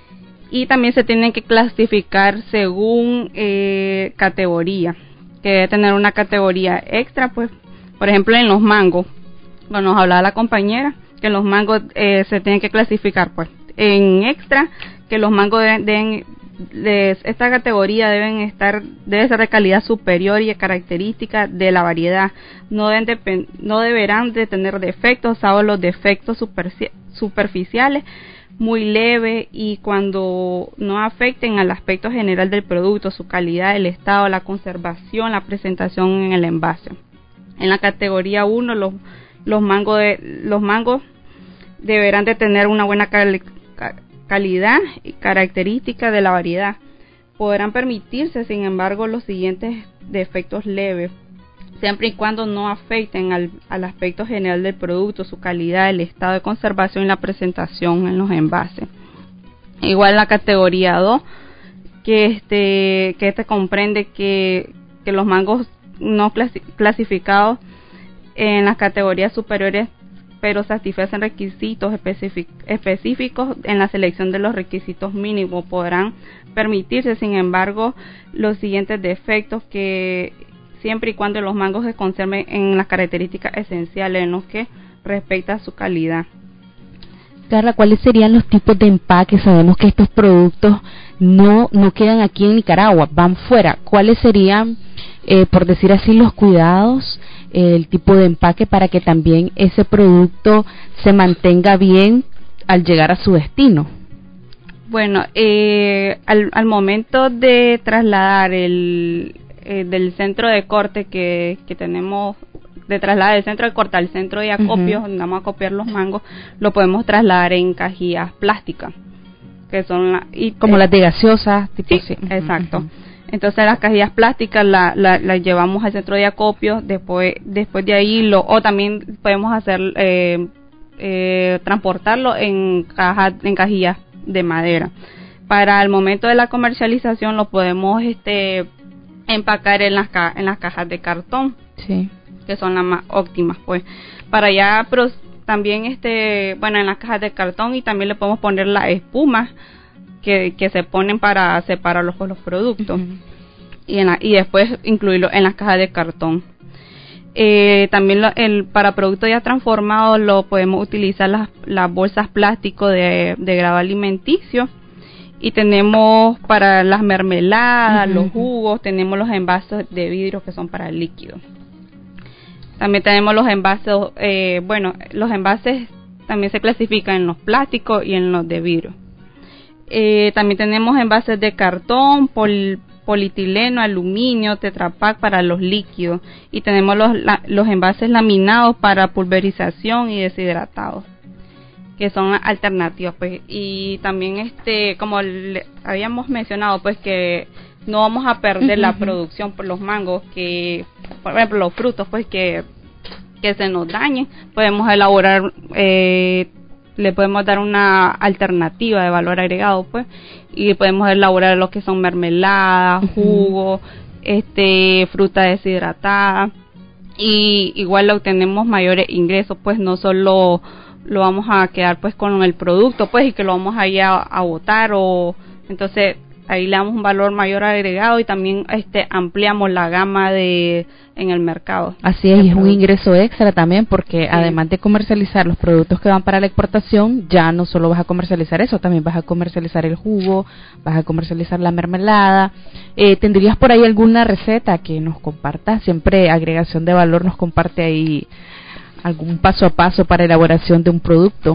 Y también se tienen que clasificar según eh, categoría, que debe tener una categoría extra, pues, por ejemplo, en los mangos, bueno, nos hablaba la compañera, que los mangos eh, se tienen que clasificar, pues, en extra, que los mangos deben, deben de esta categoría deben estar, debe ser de calidad superior y de características de la variedad, no, deben de, no deberán de tener defectos, salvo los defectos super, superficiales, muy leve, y cuando no afecten al aspecto general del producto, su calidad, el estado, la conservación, la presentación en el envase. En la categoría uno, los los mangos de, los mangos deberán de tener una buena cal, calidad y característica de la variedad. Podrán permitirse, sin embargo, los siguientes defectos leves, siempre y cuando no afecten al, al aspecto general del producto, su calidad, el estado de conservación y la presentación en los envases. Igual la categoría dos, que este que este comprende que, que los mangos no clasi- clasificados en las categorías superiores, pero satisfacen requisitos específic- específicos en la selección de los requisitos mínimos, podrán permitirse, sin embargo, los siguientes defectos, que siempre y cuando los mangos se conserven en las características esenciales en los que respecta a su calidad. Carla, ¿cuáles serían los tipos de empaque? Sabemos que estos productos no no quedan aquí en Nicaragua, van fuera. ¿Cuáles serían, eh, por decir así, los cuidados, eh, el tipo de empaque para que también ese producto se mantenga bien al llegar a su destino? Bueno, eh, al, al momento de trasladar el eh, del centro de corte que, que tenemos, de trasladar el centro de corte al centro de acopio, uh-huh, donde vamos a acopiar los mangos, lo podemos trasladar en cajillas plásticas, que son la, y, como eh, las de gaseosas, tipo sí, sí. Exacto. Uh-huh. Uh-huh. Entonces las cajillas plásticas las la, la llevamos al centro de acopio, después después de ahí lo o también podemos hacer eh, eh, transportarlo en cajas en cajillas de madera. Para el momento de la comercialización lo podemos este empacar en las ca- en las cajas de cartón, sí, que son las más óptimas, pues. Para ya pros, también este bueno en las cajas de cartón, y también le podemos poner las espumas que, que se ponen para separar los, los productos, uh-huh, y en la, y después incluirlo en las cajas de cartón. Eh, también lo, el, para productos ya transformados lo podemos utilizar las, las bolsas plástico de, de grado alimenticio, y tenemos para las mermeladas, uh-huh, los jugos, tenemos los envases de vidrio que son para el líquido. También tenemos los envases, eh, bueno, los envases también se clasifican en los plásticos y en los de vidrio. Eh, también tenemos envases de cartón, pol, polietileno, aluminio, Tetra Pak para los líquidos, y tenemos los, la, los envases laminados para pulverización y deshidratados, que son alternativas, pues. Y también este como le habíamos mencionado, pues, que no vamos a perder uh-huh, la producción por los mangos, que por ejemplo los frutos, pues, que que se nos dañen, podemos elaborar eh, le podemos dar una alternativa de valor agregado, pues, y podemos elaborar lo que son mermeladas, uh-huh, jugo, este fruta deshidratada, y igual obtenemos mayores ingresos, pues, no solo lo vamos a quedar pues con el producto, pues, y que lo vamos a ir a, a botar, o entonces ahí le damos un valor mayor agregado y también este ampliamos la gama de en el mercado. Así es, y es un ingreso extra también, porque sí, además de comercializar los productos que van para la exportación, ya no solo vas a comercializar eso, también vas a comercializar el jugo, vas a comercializar la mermelada. Eh, ¿Tendrías por ahí alguna receta que nos compartas? Siempre Agregación de Valor nos comparte ahí algún paso a paso para elaboración de un producto.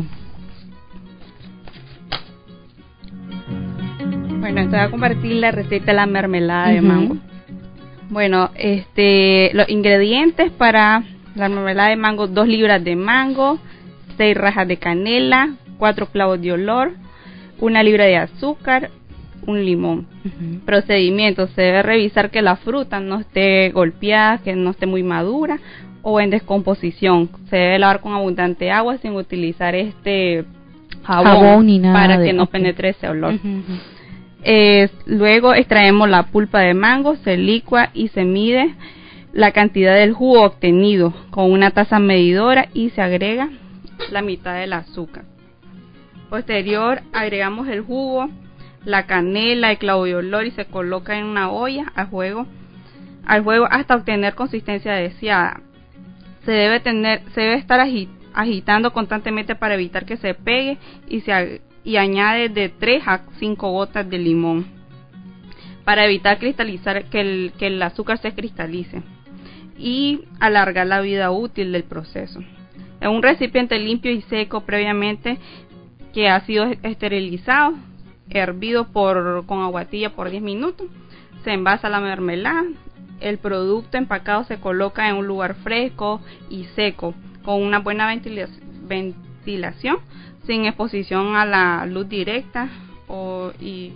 Bueno, entonces voy a compartir la receta de la mermelada uh-huh. de mango. Bueno, este, los ingredientes para la mermelada de mango: dos libras de mango, seis rajas de canela, cuatro clavos de olor, una libra de azúcar, un limón. Uh-huh. Procedimiento: se debe revisar que la fruta no esté golpeada, que no esté muy madura o en descomposición. Se debe lavar con abundante agua sin utilizar este jabón, jabón ni nada para de, que no okay. penetre ese olor. Uh-huh. Eh, luego extraemos la pulpa de mango, se licua y se mide la cantidad del jugo obtenido con una taza medidora y se agrega la mitad del azúcar. Posterior agregamos el jugo, la canela, el clavo de olor y se coloca en una olla al fuego, al fuego hasta obtener consistencia deseada. Se debe tener, se debe estar agitando constantemente para evitar que se pegue y se y añade de tres a cinco gotas de limón para evitar cristalizar que el, que el azúcar se cristalice y alargar la vida útil del proceso. En un recipiente limpio y seco previamente que ha sido esterilizado, hervido por con aguatilla por diez minutos, se envasa la mermelada. El producto empacado se coloca en un lugar fresco y seco con una buena ventila- ventilación, sin exposición a la luz directa o y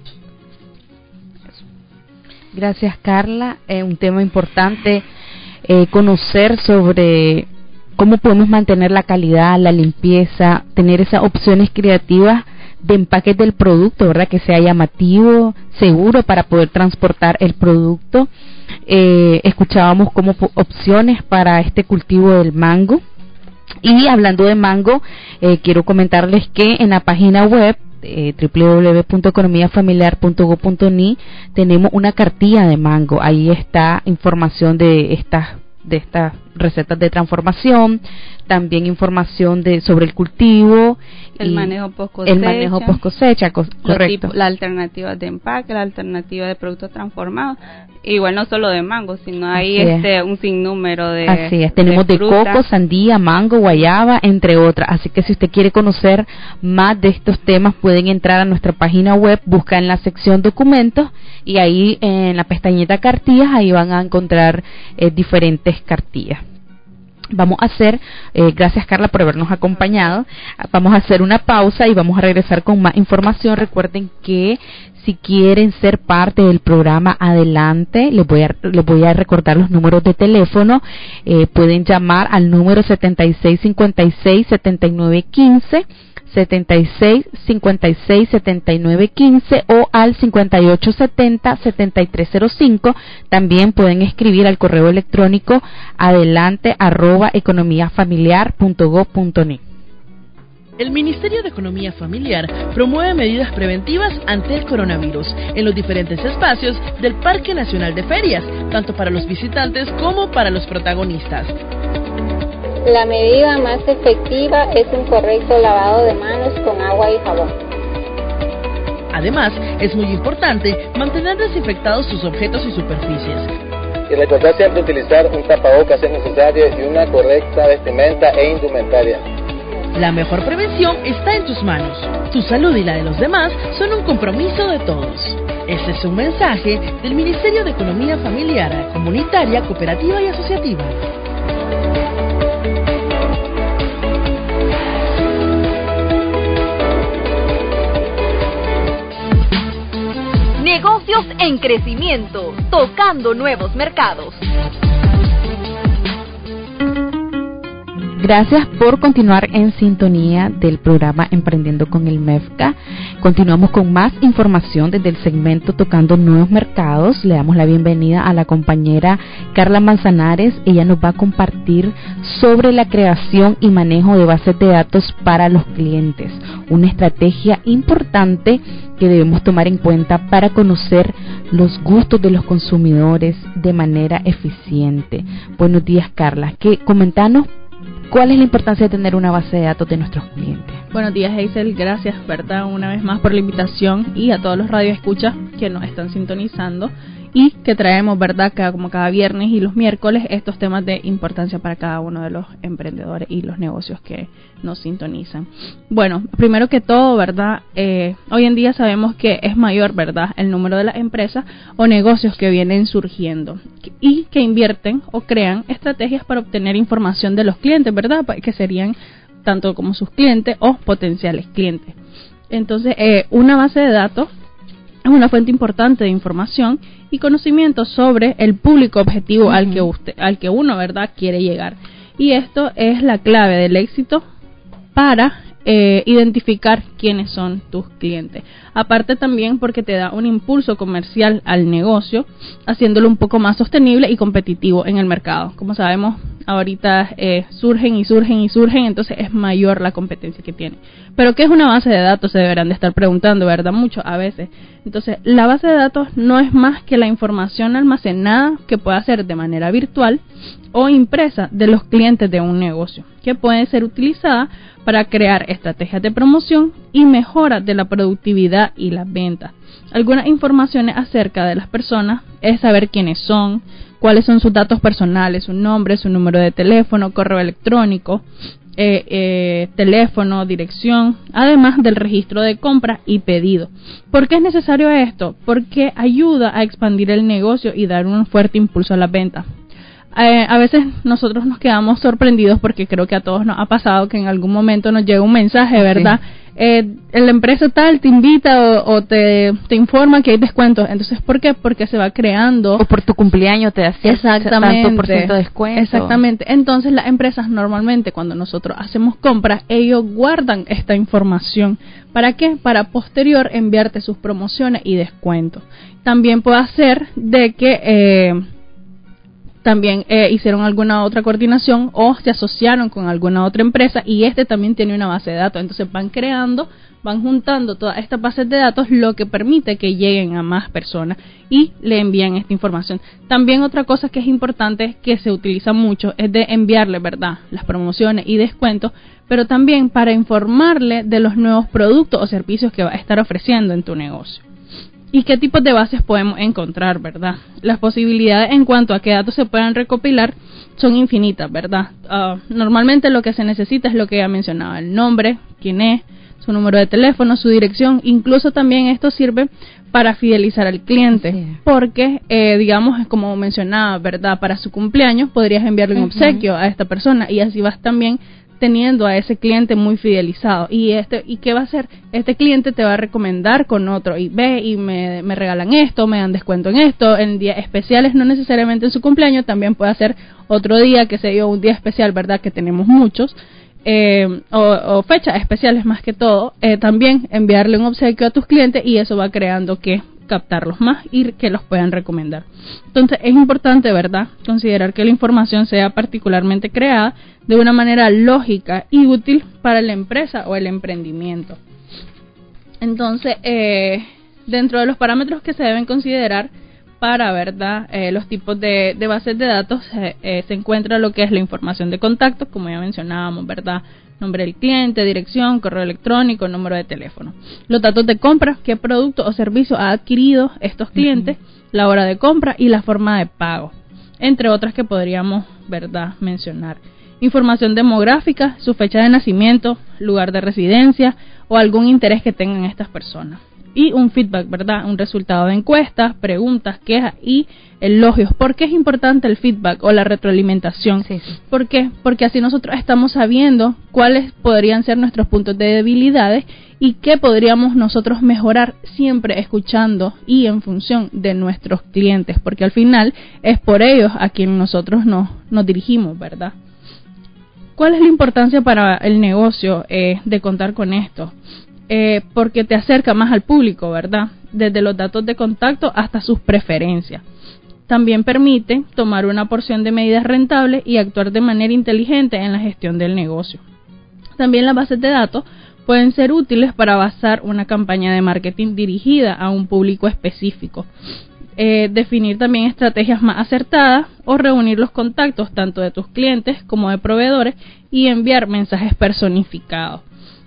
eso. Gracias, Carla. Eh, un tema importante, eh, conocer sobre cómo podemos mantener la calidad, la limpieza, tener esas opciones creativas de empaque del producto, ¿verdad? Que sea llamativo, seguro para poder transportar el producto. Eh, escuchábamos como opciones para este cultivo del mango. Y hablando de mango, eh, quiero comentarles que en la página web eh, doble u doble u doble u punto economía familiar punto gob punto ni tenemos una cartilla de mango. Ahí está información de estas de estas recetas de transformación, también información de sobre el cultivo, el manejo post cosecha, el manejo post cosecha, co- correcto, tipo, la alternativa de empaque, la alternativa de productos transformados. Igual no solo de mango, sino hay Así este es. un sinnúmero de Así es, tenemos de, de coco, sandía, mango, guayaba, entre otras. Así que si usted quiere conocer más de estos temas, pueden entrar a nuestra página web, busca en la sección documentos y ahí en la pestañita cartillas, ahí van a encontrar eh, diferentes cartillas. Vamos a hacer, eh, gracias Carla por habernos acompañado, vamos a hacer una pausa y vamos a regresar con más información. Recuerden que si quieren ser parte del programa adelante, les voy a, les voy a recordar los números de teléfono. Eh, pueden llamar al número setenta y seis cincuenta y seis setenta y nueve quince, setenta y seis cincuenta y seis setenta y nueve quince o al cincuenta y ocho setenta setenta y tres cero cinco. También pueden escribir al correo electrónico adelante arroba economía familiar punto gob punto ni. El Ministerio de Economía Familiar promueve medidas preventivas ante el coronavirus en los diferentes espacios del Parque Nacional de Ferias, tanto para los visitantes como para los protagonistas. La medida más efectiva es un correcto lavado de manos con agua y jabón. Además, es muy importante mantener desinfectados sus objetos y superficies. Y recordar siempre utilizar un tapabocas es necesario y una correcta vestimenta e indumentaria. La mejor prevención está en tus manos. Tu salud y la de los demás son un compromiso de todos. Este es un mensaje del Ministerio de Economía Familiar, Comunitaria, Cooperativa y Asociativa. Negocios en crecimiento, tocando nuevos mercados. Gracias por continuar en sintonía del programa Emprendiendo con el MEFCA. Continuamos con más información desde el segmento Tocando Nuevos Mercados. Le damos la bienvenida a la compañera Carla Manzanares. Ella nos va a compartir sobre la creación y manejo de bases de datos para los clientes, una estrategia importante que debemos tomar en cuenta para conocer los gustos de los consumidores de manera eficiente. Buenos días, Carla. ¿Qué, comentanos cuál es la importancia de tener una base de datos de nuestros clientes? Buenos días, Hazel. Gracias, Berta, una vez más por la invitación y a todos los radioescuchas que nos están sintonizando y que traemos, ¿verdad?, cada, como cada viernes y los miércoles estos temas de importancia para cada uno de los emprendedores y los negocios que nos sintonizan. Bueno, primero que todo, ¿verdad?, eh, hoy en día sabemos que es mayor, ¿verdad?, el número de las empresas o negocios que vienen surgiendo y que invierten o crean estrategias para obtener información de los clientes, ¿verdad?, que serían tanto como sus clientes o potenciales clientes. Entonces, eh, una base de datos es una fuente importante de información y conocimiento sobre el público objetivo uh-huh. al que usted, al que uno, ¿verdad?, quiere llegar. Y esto es la clave del éxito para eh, identificar quiénes son tus clientes. Aparte también porque te da un impulso comercial al negocio, haciéndolo un poco más sostenible y competitivo en el mercado. Como sabemos, ahorita eh, surgen y surgen y surgen, entonces es mayor la competencia que tiene. Pero ¿qué es una base de datos? Se deberán de estar preguntando, ¿verdad? Mucho a veces. Entonces, la base de datos no es más que la información almacenada que pueda ser de manera virtual o impresa de los clientes de un negocio, que puede ser utilizada para crear estrategias de promoción y mejora de la productividad y las ventas. Algunas informaciones acerca de las personas es saber quiénes son, cuáles son sus datos personales, su nombre, su número de teléfono, correo electrónico, eh, eh, teléfono, dirección, además del registro de compra y pedido. ¿Por qué es necesario esto? Porque ayuda a expandir el negocio y dar un fuerte impulso a las ventas. Eh, a veces nosotros nos quedamos sorprendidos porque creo que a todos nos ha pasado que en algún momento nos llega un mensaje, ¿verdad? Sí. Eh, la empresa tal te invita o, o te, te informa que hay descuentos. Entonces, ¿por qué? Porque se va creando. O por tu cumpleaños te hace tanto por ciento de descuento. Exactamente. Entonces, las empresas normalmente cuando nosotros hacemos compras, ellos guardan esta información. ¿Para qué? Para posterior enviarte sus promociones y descuentos. También puede ser de que eh, también eh, hicieron alguna otra coordinación o se asociaron con alguna otra empresa y este también tiene una base de datos. Entonces van creando, van juntando todas estas bases de datos, lo que permite que lleguen a más personas y le envían esta información. También otra cosa que es importante, que se utiliza mucho, es de enviarle, ¿verdad?, las promociones y descuentos, pero también para informarle de los nuevos productos o servicios que va a estar ofreciendo en tu negocio. ¿Y qué tipos de bases podemos encontrar, verdad? Las posibilidades en cuanto a qué datos se puedan recopilar son infinitas, ¿verdad? Uh, normalmente lo que se necesita es lo que ya mencionaba, el nombre, quién es, su número de teléfono, su dirección. Incluso también esto sirve para fidelizar al cliente, sí. porque, eh, digamos, como mencionaba, ¿verdad? Para su cumpleaños podrías enviarle un obsequio uh-huh. a esta persona y así vas también teniendo a ese cliente muy fidelizado. Y este y qué va a hacer, este cliente te va a recomendar con otro y ve y me, me regalan esto, me dan descuento en esto, en días especiales, no necesariamente en su cumpleaños, también puede ser otro día, que se dio un día especial, verdad, que tenemos muchos, eh, o, o fechas especiales más que todo, eh, también enviarle un obsequio a tus clientes y eso va creando que captarlos más y que los puedan recomendar. Entonces es importante, ¿verdad?, considerar que la información sea particularmente creada de una manera lógica y útil para la empresa o el emprendimiento. Entonces, eh, dentro de los parámetros que se deben considerar para, ¿verdad?, eh, los tipos de, de bases de datos, eh, eh, se encuentra lo que es la información de contacto, como ya mencionábamos, ¿verdad?, nombre del cliente, dirección, correo electrónico, número de teléfono. Los datos de compra, qué producto o servicio ha adquirido estos clientes, uh-huh. la hora de compra y la forma de pago, entre otras que podríamos, ¿verdad?, mencionar. Información demográfica, su fecha de nacimiento, lugar de residencia o algún interés que tengan estas personas. Y un feedback, ¿verdad?, un resultado de encuestas, preguntas, quejas y elogios. ¿Por qué es importante el feedback o la retroalimentación? Sí, sí. ¿Por qué? Porque así nosotros estamos sabiendo cuáles podrían ser nuestros puntos de debilidades y qué podríamos nosotros mejorar, siempre escuchando y en función de nuestros clientes, porque al final es por ellos a quien nosotros nos, nos dirigimos, ¿verdad? ¿Cuál es la importancia para el negocio eh, de contar con esto? Eh, porque te acerca más al público, ¿verdad? Desde los datos de contacto hasta sus preferencias. También permite tomar una porción de medidas rentables y actuar de manera inteligente en la gestión del negocio. También las bases de datos pueden ser útiles para basar una campaña de marketing dirigida a un público específico. Eh, definir también estrategias más acertadas o reunir los contactos tanto de tus clientes como de proveedores y enviar mensajes personificados.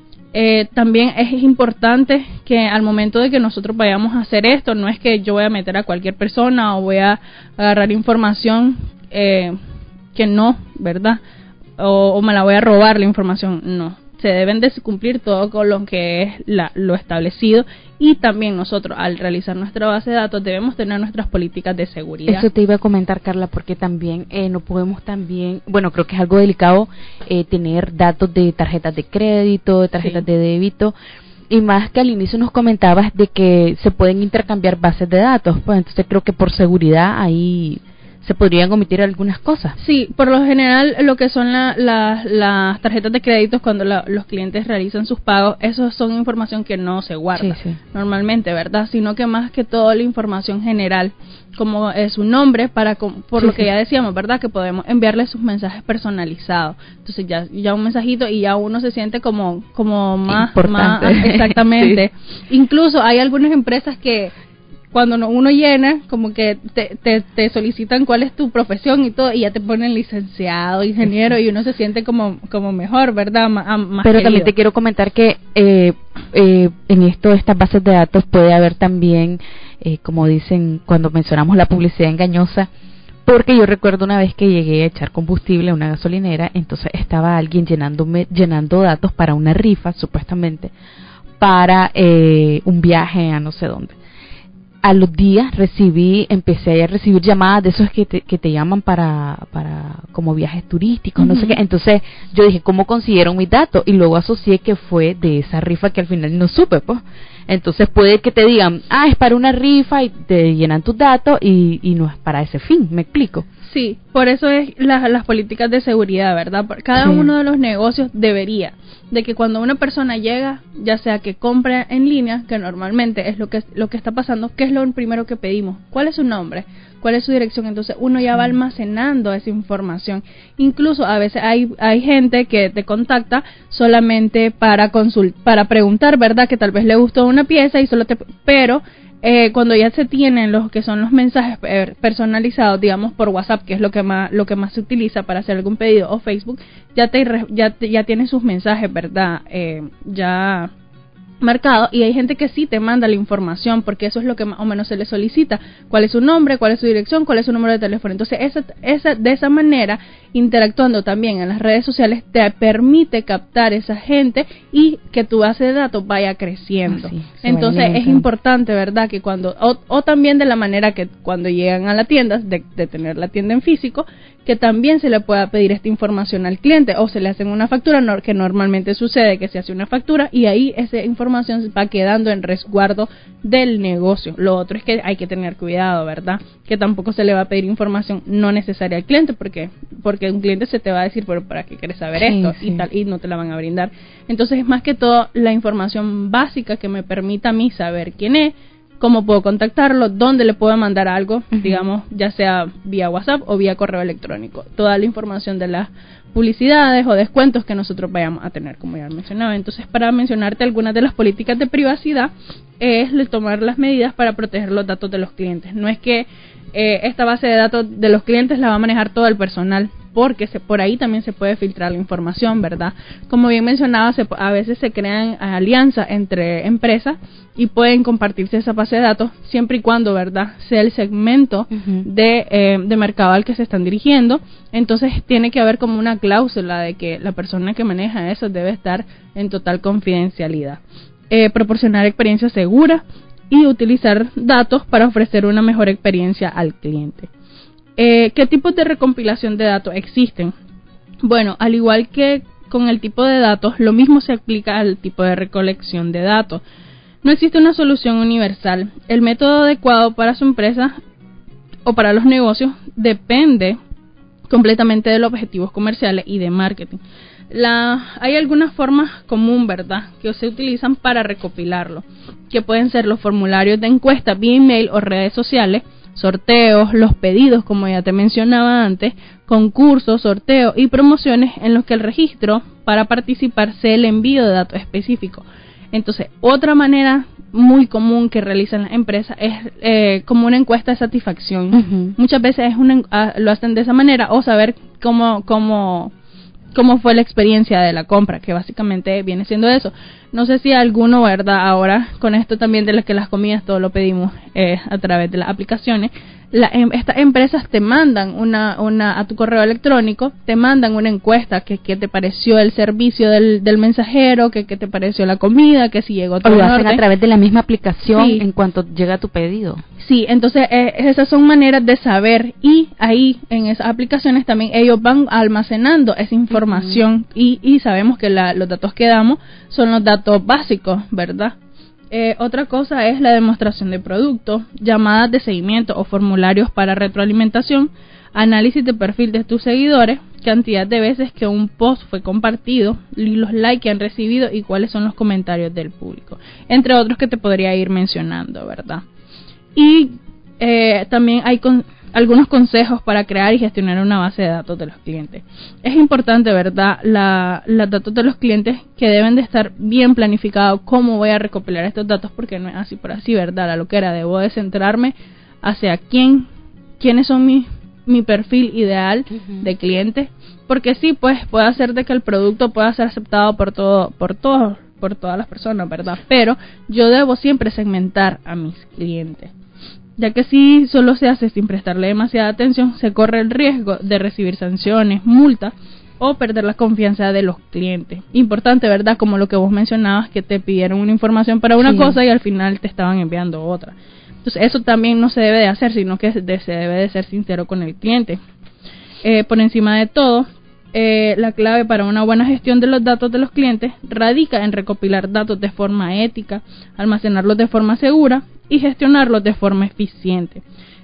Eh, también es importante que al momento de que nosotros vayamos a hacer esto, no es que yo voy a meter a cualquier persona o voy a agarrar información eh, que no, ¿verdad? O, o me la voy a robar la información, no. Se deben de cumplir todo con lo que es la, lo establecido, y también nosotros al realizar nuestra base de datos debemos tener nuestras políticas de seguridad. Eso te iba a comentar, Carla, porque también eh, no podemos también, bueno, creo que es algo delicado eh, tener datos de tarjetas de crédito, de tarjetas sí. de débito, y más que al inicio nos comentabas de que se pueden intercambiar bases de datos, pues entonces creo que por seguridad ahí se podrían omitir algunas cosas. Sí, por lo general lo que son la, la, las tarjetas de créditos cuando la, los clientes realizan sus pagos, eso son información que no se guarda sí, sí. normalmente, ¿verdad? Sino que más que todo la información general, como es su nombre, para por sí, lo que sí. ya decíamos, ¿verdad? Que podemos enviarle sus mensajes personalizados. Entonces ya ya un mensajito y ya uno se siente como como más, importante. más exactamente. sí. Incluso hay algunas empresas que cuando uno llena, como que te, te, te solicitan cuál es tu profesión y todo, y ya te ponen licenciado, ingeniero, y uno se siente como como mejor, ¿verdad? Más, más Pero querido. También te quiero comentar que eh, eh, en esto de estas bases de datos puede haber también, eh, como dicen cuando mencionamos la publicidad engañosa, porque yo recuerdo una vez que llegué a echar combustible a una gasolinera, entonces estaba alguien llenándome llenando datos para una rifa, supuestamente, para eh, un viaje a no sé dónde. A los días recibí, empecé a recibir llamadas de esos que te, que te llaman para, para como viajes turísticos, uh-huh. no sé qué. Entonces yo dije, ¿cómo consiguieron mis datos? Y luego asocié que fue de esa rifa que al final no supe, pues. Entonces puede que te digan, ah, es para una rifa y te llenan tus datos y, y no es para ese fin, ¿me explico? Sí, por eso es la, las políticas de seguridad, ¿verdad? Cada sí. uno de los negocios debería de que cuando una persona llega, ya sea que compre en línea, que normalmente es lo que lo que está pasando, ¿qué es lo primero que pedimos? ¿Cuál es su nombre? ¿Cuál es su dirección? Entonces uno ya va almacenando esa información. Incluso a veces hay hay gente que te contacta solamente para consult para preguntar, ¿verdad? Que tal vez le gustó una pieza y solo te pero Eh, cuando ya se tienen los que son los mensajes personalizados, digamos por WhatsApp, que es lo que más lo que más se utiliza para hacer algún pedido, o Facebook, ya te ya te, ya tiene sus mensajes, ¿verdad? Eh, ya marcado, y hay gente que sí te manda la información porque eso es lo que más o menos se le solicita, cuál es su nombre, cuál es su dirección, cuál es su número de teléfono. Entonces esa, esa, de esa manera, interactuando también en las redes sociales, te permite captar esa gente y que tu base de datos vaya creciendo. Ah, sí, entonces es importante, ¿verdad? Que cuando o, o también de la manera que cuando llegan a la tienda, de, de tener la tienda en físico, que también se le pueda pedir esta información al cliente, o se le hacen una factura, no, que normalmente sucede que se hace una factura y ahí esa información va quedando en resguardo del negocio. Lo otro es que hay que tener cuidado, ¿verdad? Que tampoco se le va a pedir información no necesaria al cliente, porque porque un cliente se te va a decir, pero ¿para qué quieres saber sí, esto? Sí. Y tal, y no te la van a brindar. Entonces es más que todo la información básica que me permita a mí saber quién es, cómo puedo contactarlo, dónde le puedo mandar algo, uh-huh. digamos, ya sea vía WhatsApp o vía correo electrónico. Toda la información de las publicidades o descuentos que nosotros vayamos a tener, como ya mencionaba. Entonces, para mencionarte algunas de las políticas de privacidad, es tomar las medidas para proteger los datos de los clientes. No es que eh, esta base de datos de los clientes la va a manejar todo el personal, porque se, por ahí también se puede filtrar la información, ¿verdad? Como bien mencionaba, se, a veces se crean alianzas entre empresas y pueden compartirse esa base de datos siempre y cuando, ¿verdad?, sea el segmento uh-huh. de, eh, de mercado al que se están dirigiendo. Entonces tiene que haber como una cláusula de que la persona que maneja eso debe estar en total confidencialidad. Eh, proporcionar experiencia segura y utilizar datos para ofrecer una mejor experiencia al cliente. Eh, ¿Qué tipos de recompilación de datos existen? Bueno, al igual que con el tipo de datos, lo mismo se aplica al tipo de recolección de datos. No existe una solución universal. El método adecuado para su empresa o para los negocios depende completamente de los objetivos comerciales y de marketing. La, hay algunas formas comunes, ¿verdad?, que se utilizan para recopilarlo, que pueden ser los formularios de encuesta vía email o redes sociales, sorteos, los pedidos, como ya te mencionaba antes, concursos, sorteos y promociones en los que el registro para participar sea el envío de datos específicos. Entonces, otra manera muy común que realizan las empresas es eh, como una encuesta de satisfacción. Uh-huh. Muchas veces es una, uh, lo hacen de esa manera, o saber cómo cómo cómo fue la experiencia de la compra, que básicamente viene siendo eso. No sé si alguno, ¿verdad?, ahora con esto también de las que las comidas todo lo pedimos eh, a través de las aplicaciones, la, em, estas empresas te mandan una una a tu correo electrónico, te mandan una encuesta, que qué te pareció el servicio del, del mensajero, que qué te pareció la comida, que si llegó todo o en lo hacen orden. A través de la misma aplicación, sí, en cuanto llega tu pedido. Sí, entonces eh, esas son maneras de saber, y ahí en esas aplicaciones también ellos van almacenando esa información. Uh-huh. y, y sabemos que la, los datos que damos son los datos básicos, ¿verdad? Eh, otra cosa es la demostración de producto, llamadas de seguimiento o formularios para retroalimentación, análisis de perfil de tus seguidores, cantidad de veces que un post fue compartido, los likes que han recibido y cuáles son los comentarios del público, entre otros que te podría ir mencionando, ¿verdad? Y eh, también hay con, algunos consejos para crear y gestionar una base de datos de los clientes. Es importante, ¿verdad?, la, los datos de los clientes, que deben de estar bien planificados. ¿Cómo voy a recopilar estos datos? Porque no es así por así, ¿verdad? La loquera, debo de centrarme hacia quién, quiénes son mis, mi perfil ideal uh-huh. de clientes, porque sí, pues puede hacer de que el producto pueda ser aceptado por todo, por todos, por todas las personas, ¿verdad? Pero yo debo siempre segmentar a mis clientes, ya que si solo se hace sin prestarle demasiada atención, se corre el riesgo de recibir sanciones, multas o perder la confianza de los clientes. Importante, ¿verdad?, como lo que vos mencionabas, que te pidieron una información para una sí. cosa y al final te estaban enviando otra. Entonces eso también no se debe de hacer, sino que se debe de ser sincero con el cliente. Eh, por encima de todo, eh, la clave para una buena gestión de los datos de los clientes radica en recopilar datos de forma ética, almacenarlos de forma segura y gestionarlos de forma eficiente.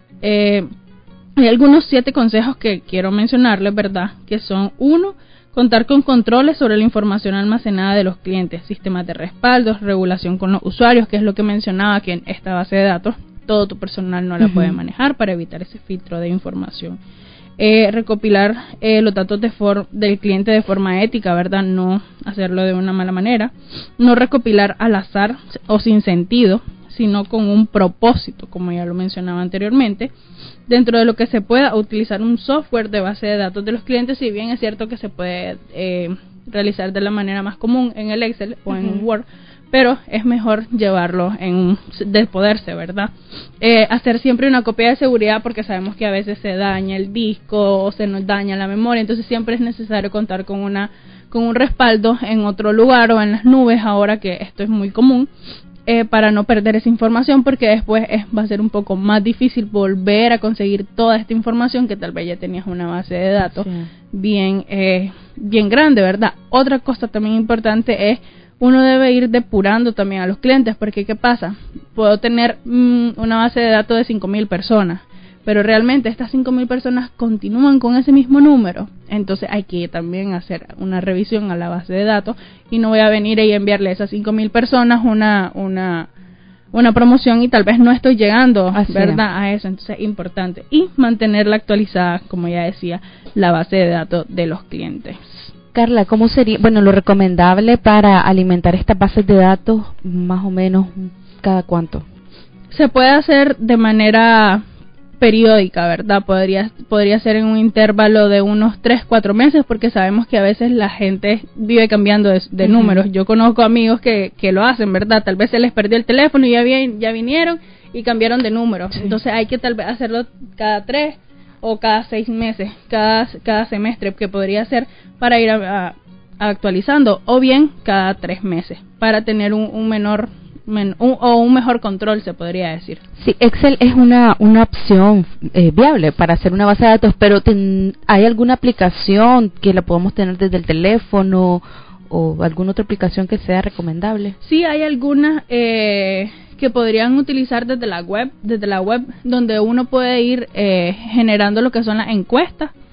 Eh, hay algunos siete consejos que quiero mencionarles, ¿verdad?, que son: uno, contar con controles sobre la información almacenada de los clientes, sistemas de respaldos, regulación con los usuarios, que es lo que mencionaba, que en esta base de datos todo tu personal no la uh-huh. puede manejar, para evitar ese filtro de información. Eh, recopilar eh, los datos de for- del cliente de forma ética, ¿verdad?, no hacerlo de una mala manera. No recopilar al azar o sin sentido, sino con un propósito, como ya lo mencionaba anteriormente. Dentro de lo que se pueda, utilizar un software de base de datos de los clientes, si bien es cierto que se puede eh, realizar de la manera más común en el Excel o en uh-huh. Word, pero es mejor llevarlo en un, de poderse, ¿verdad? Eh, hacer siempre una copia de seguridad, porque sabemos que a veces se daña el disco o se nos daña la memoria, entonces siempre es necesario contar con una con un respaldo en otro lugar o en las nubes, ahora que esto es muy común, eh, para no perder esa información, porque después es, va a ser un poco más difícil volver a conseguir toda esta información, que tal vez ya tenías una base de datos sí. bien, eh, bien grande, ¿verdad? Otra cosa también importante es: uno debe ir depurando también a los clientes, porque ¿qué pasa? Puedo tener mmm, una base de datos de cinco mil personas, pero realmente estas cinco mil personas continúan con ese mismo número. Entonces hay que también hacer una revisión a la base de datos, y no voy a venir y enviarle a esas cinco mil personas una una una promoción y tal vez no estoy llegando, Así ¿verdad?, a eso. Entonces es importante. Y mantenerla actualizada, como ya decía, la base de datos de los clientes. Carla, ¿cómo sería, bueno, lo recomendable para alimentar estas bases de datos, más o menos cada cuánto? Se puede hacer de manera periódica, ¿verdad? Podría podría ser en un intervalo de unos tres, cuatro meses, porque sabemos que a veces la gente vive cambiando de, de uh-huh. números. Yo conozco amigos que, que lo hacen, ¿verdad? Tal vez se les perdió el teléfono y ya, vi, ya vinieron y cambiaron de número. Sí. Entonces hay que tal vez hacerlo cada tres o cada seis meses, cada cada semestre, que podría ser, para ir a, a, actualizando, o bien cada tres meses, para tener un, un menor men, un, o un mejor control, se podría decir. Sí, Excel es una una opción eh, viable para hacer una base de datos, pero ten, ¿hay alguna aplicación que la podamos tener desde el teléfono o alguna otra aplicación que sea recomendable? Sí, hay algunas eh, que podrían utilizar desde la web, desde la web donde uno puede ir eh, generando lo que son las encuestas.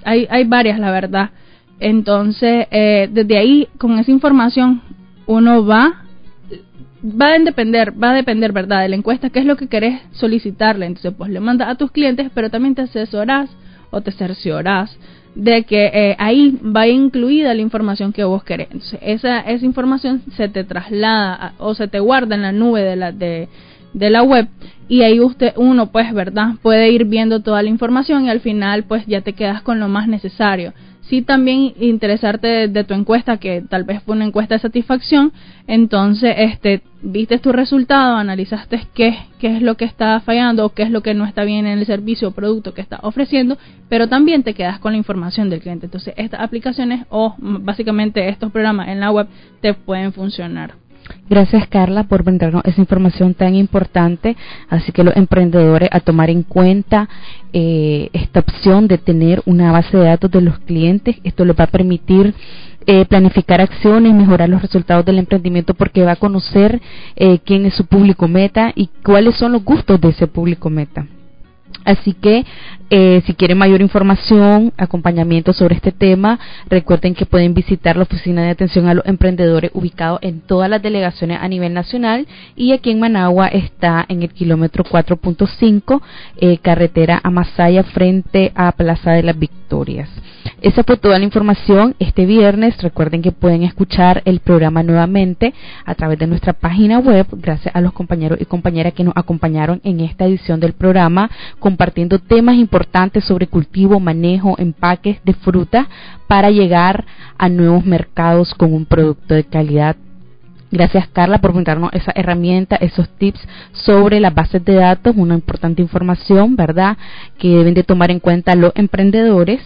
hay, hay varias, la verdad. Entonces, eh, desde ahí, con esa información, uno va, va a depender, va a depender, ¿verdad?, de la encuesta, qué es lo que querés solicitarle. Entonces, pues le mandas a tus clientes, pero también te asesorás o te cerciorás de que eh, ahí va incluida la información que vos querés. Entonces, esa, esa información se te traslada a, o se te guarda en la nube de la, de, de la web, y ahí usted, uno, pues, ¿verdad?, puede ir viendo toda la información y al final, pues, ya te quedas con lo más necesario. Sí, también interesarte de, de tu encuesta, que tal vez fue una encuesta de satisfacción, entonces este viste tu resultado, analizaste qué, qué es lo que está fallando o qué es lo que no está bien en el servicio o producto que está ofreciendo, pero también te quedas con la información del cliente. Entonces, estas aplicaciones o básicamente estos programas en la web te pueden funcionar. Gracias, Carla, por brindarnos esa información tan importante. Así que los emprendedores, a tomar en cuenta eh, esta opción de tener una base de datos de los clientes. Esto les va a permitir eh, planificar acciones, mejorar los resultados del emprendimiento, porque va a conocer eh, quién es su público meta y cuáles son los gustos de ese público meta. Así que eh, si quieren mayor información, acompañamiento sobre este tema, recuerden que pueden visitar la Oficina de Atención a los Emprendedores, ubicado en todas las delegaciones a nivel nacional, y aquí en Managua está en el kilómetro cuatro punto cinco, eh, carretera a Masaya, frente a Plaza de las Victorias. Esa fue toda la información este viernes. Recuerden que pueden escuchar el programa nuevamente a través de nuestra página web. Gracias a los compañeros y compañeras que nos acompañaron en esta edición del programa, compartiendo temas importantes sobre cultivo, manejo, empaques de fruta para llegar a nuevos mercados con un producto de calidad. Gracias, Carla, por brindarnos esa herramienta, esos tips sobre las bases de datos, una importante información, ¿verdad?, que deben de tomar en cuenta los emprendedores.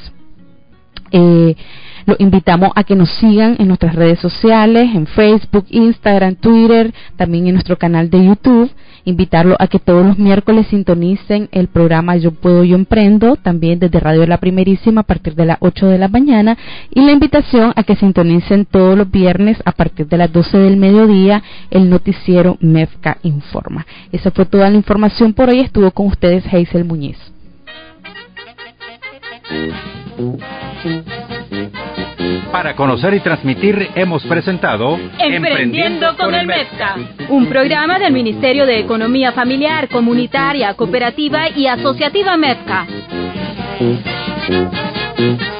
Eh, los invitamos a que nos sigan en nuestras redes sociales, en Facebook, Instagram, Twitter, también en nuestro canal de YouTube. Invitarlos a que todos los miércoles sintonicen el programa Yo Puedo, Yo Emprendo, también desde Radio La Primerísima a partir de las ocho de la mañana, y la invitación a que sintonicen todos los viernes a partir de las doce del mediodía el noticiero MEFCA Informa. Esa fue toda la información por hoy. Estuvo con ustedes Hazel Muñiz. Para conocer y transmitir hemos presentado Emprendiendo con el MEFCA, un programa del Ministerio de Economía Familiar, Comunitaria, Cooperativa y Asociativa MEFCA.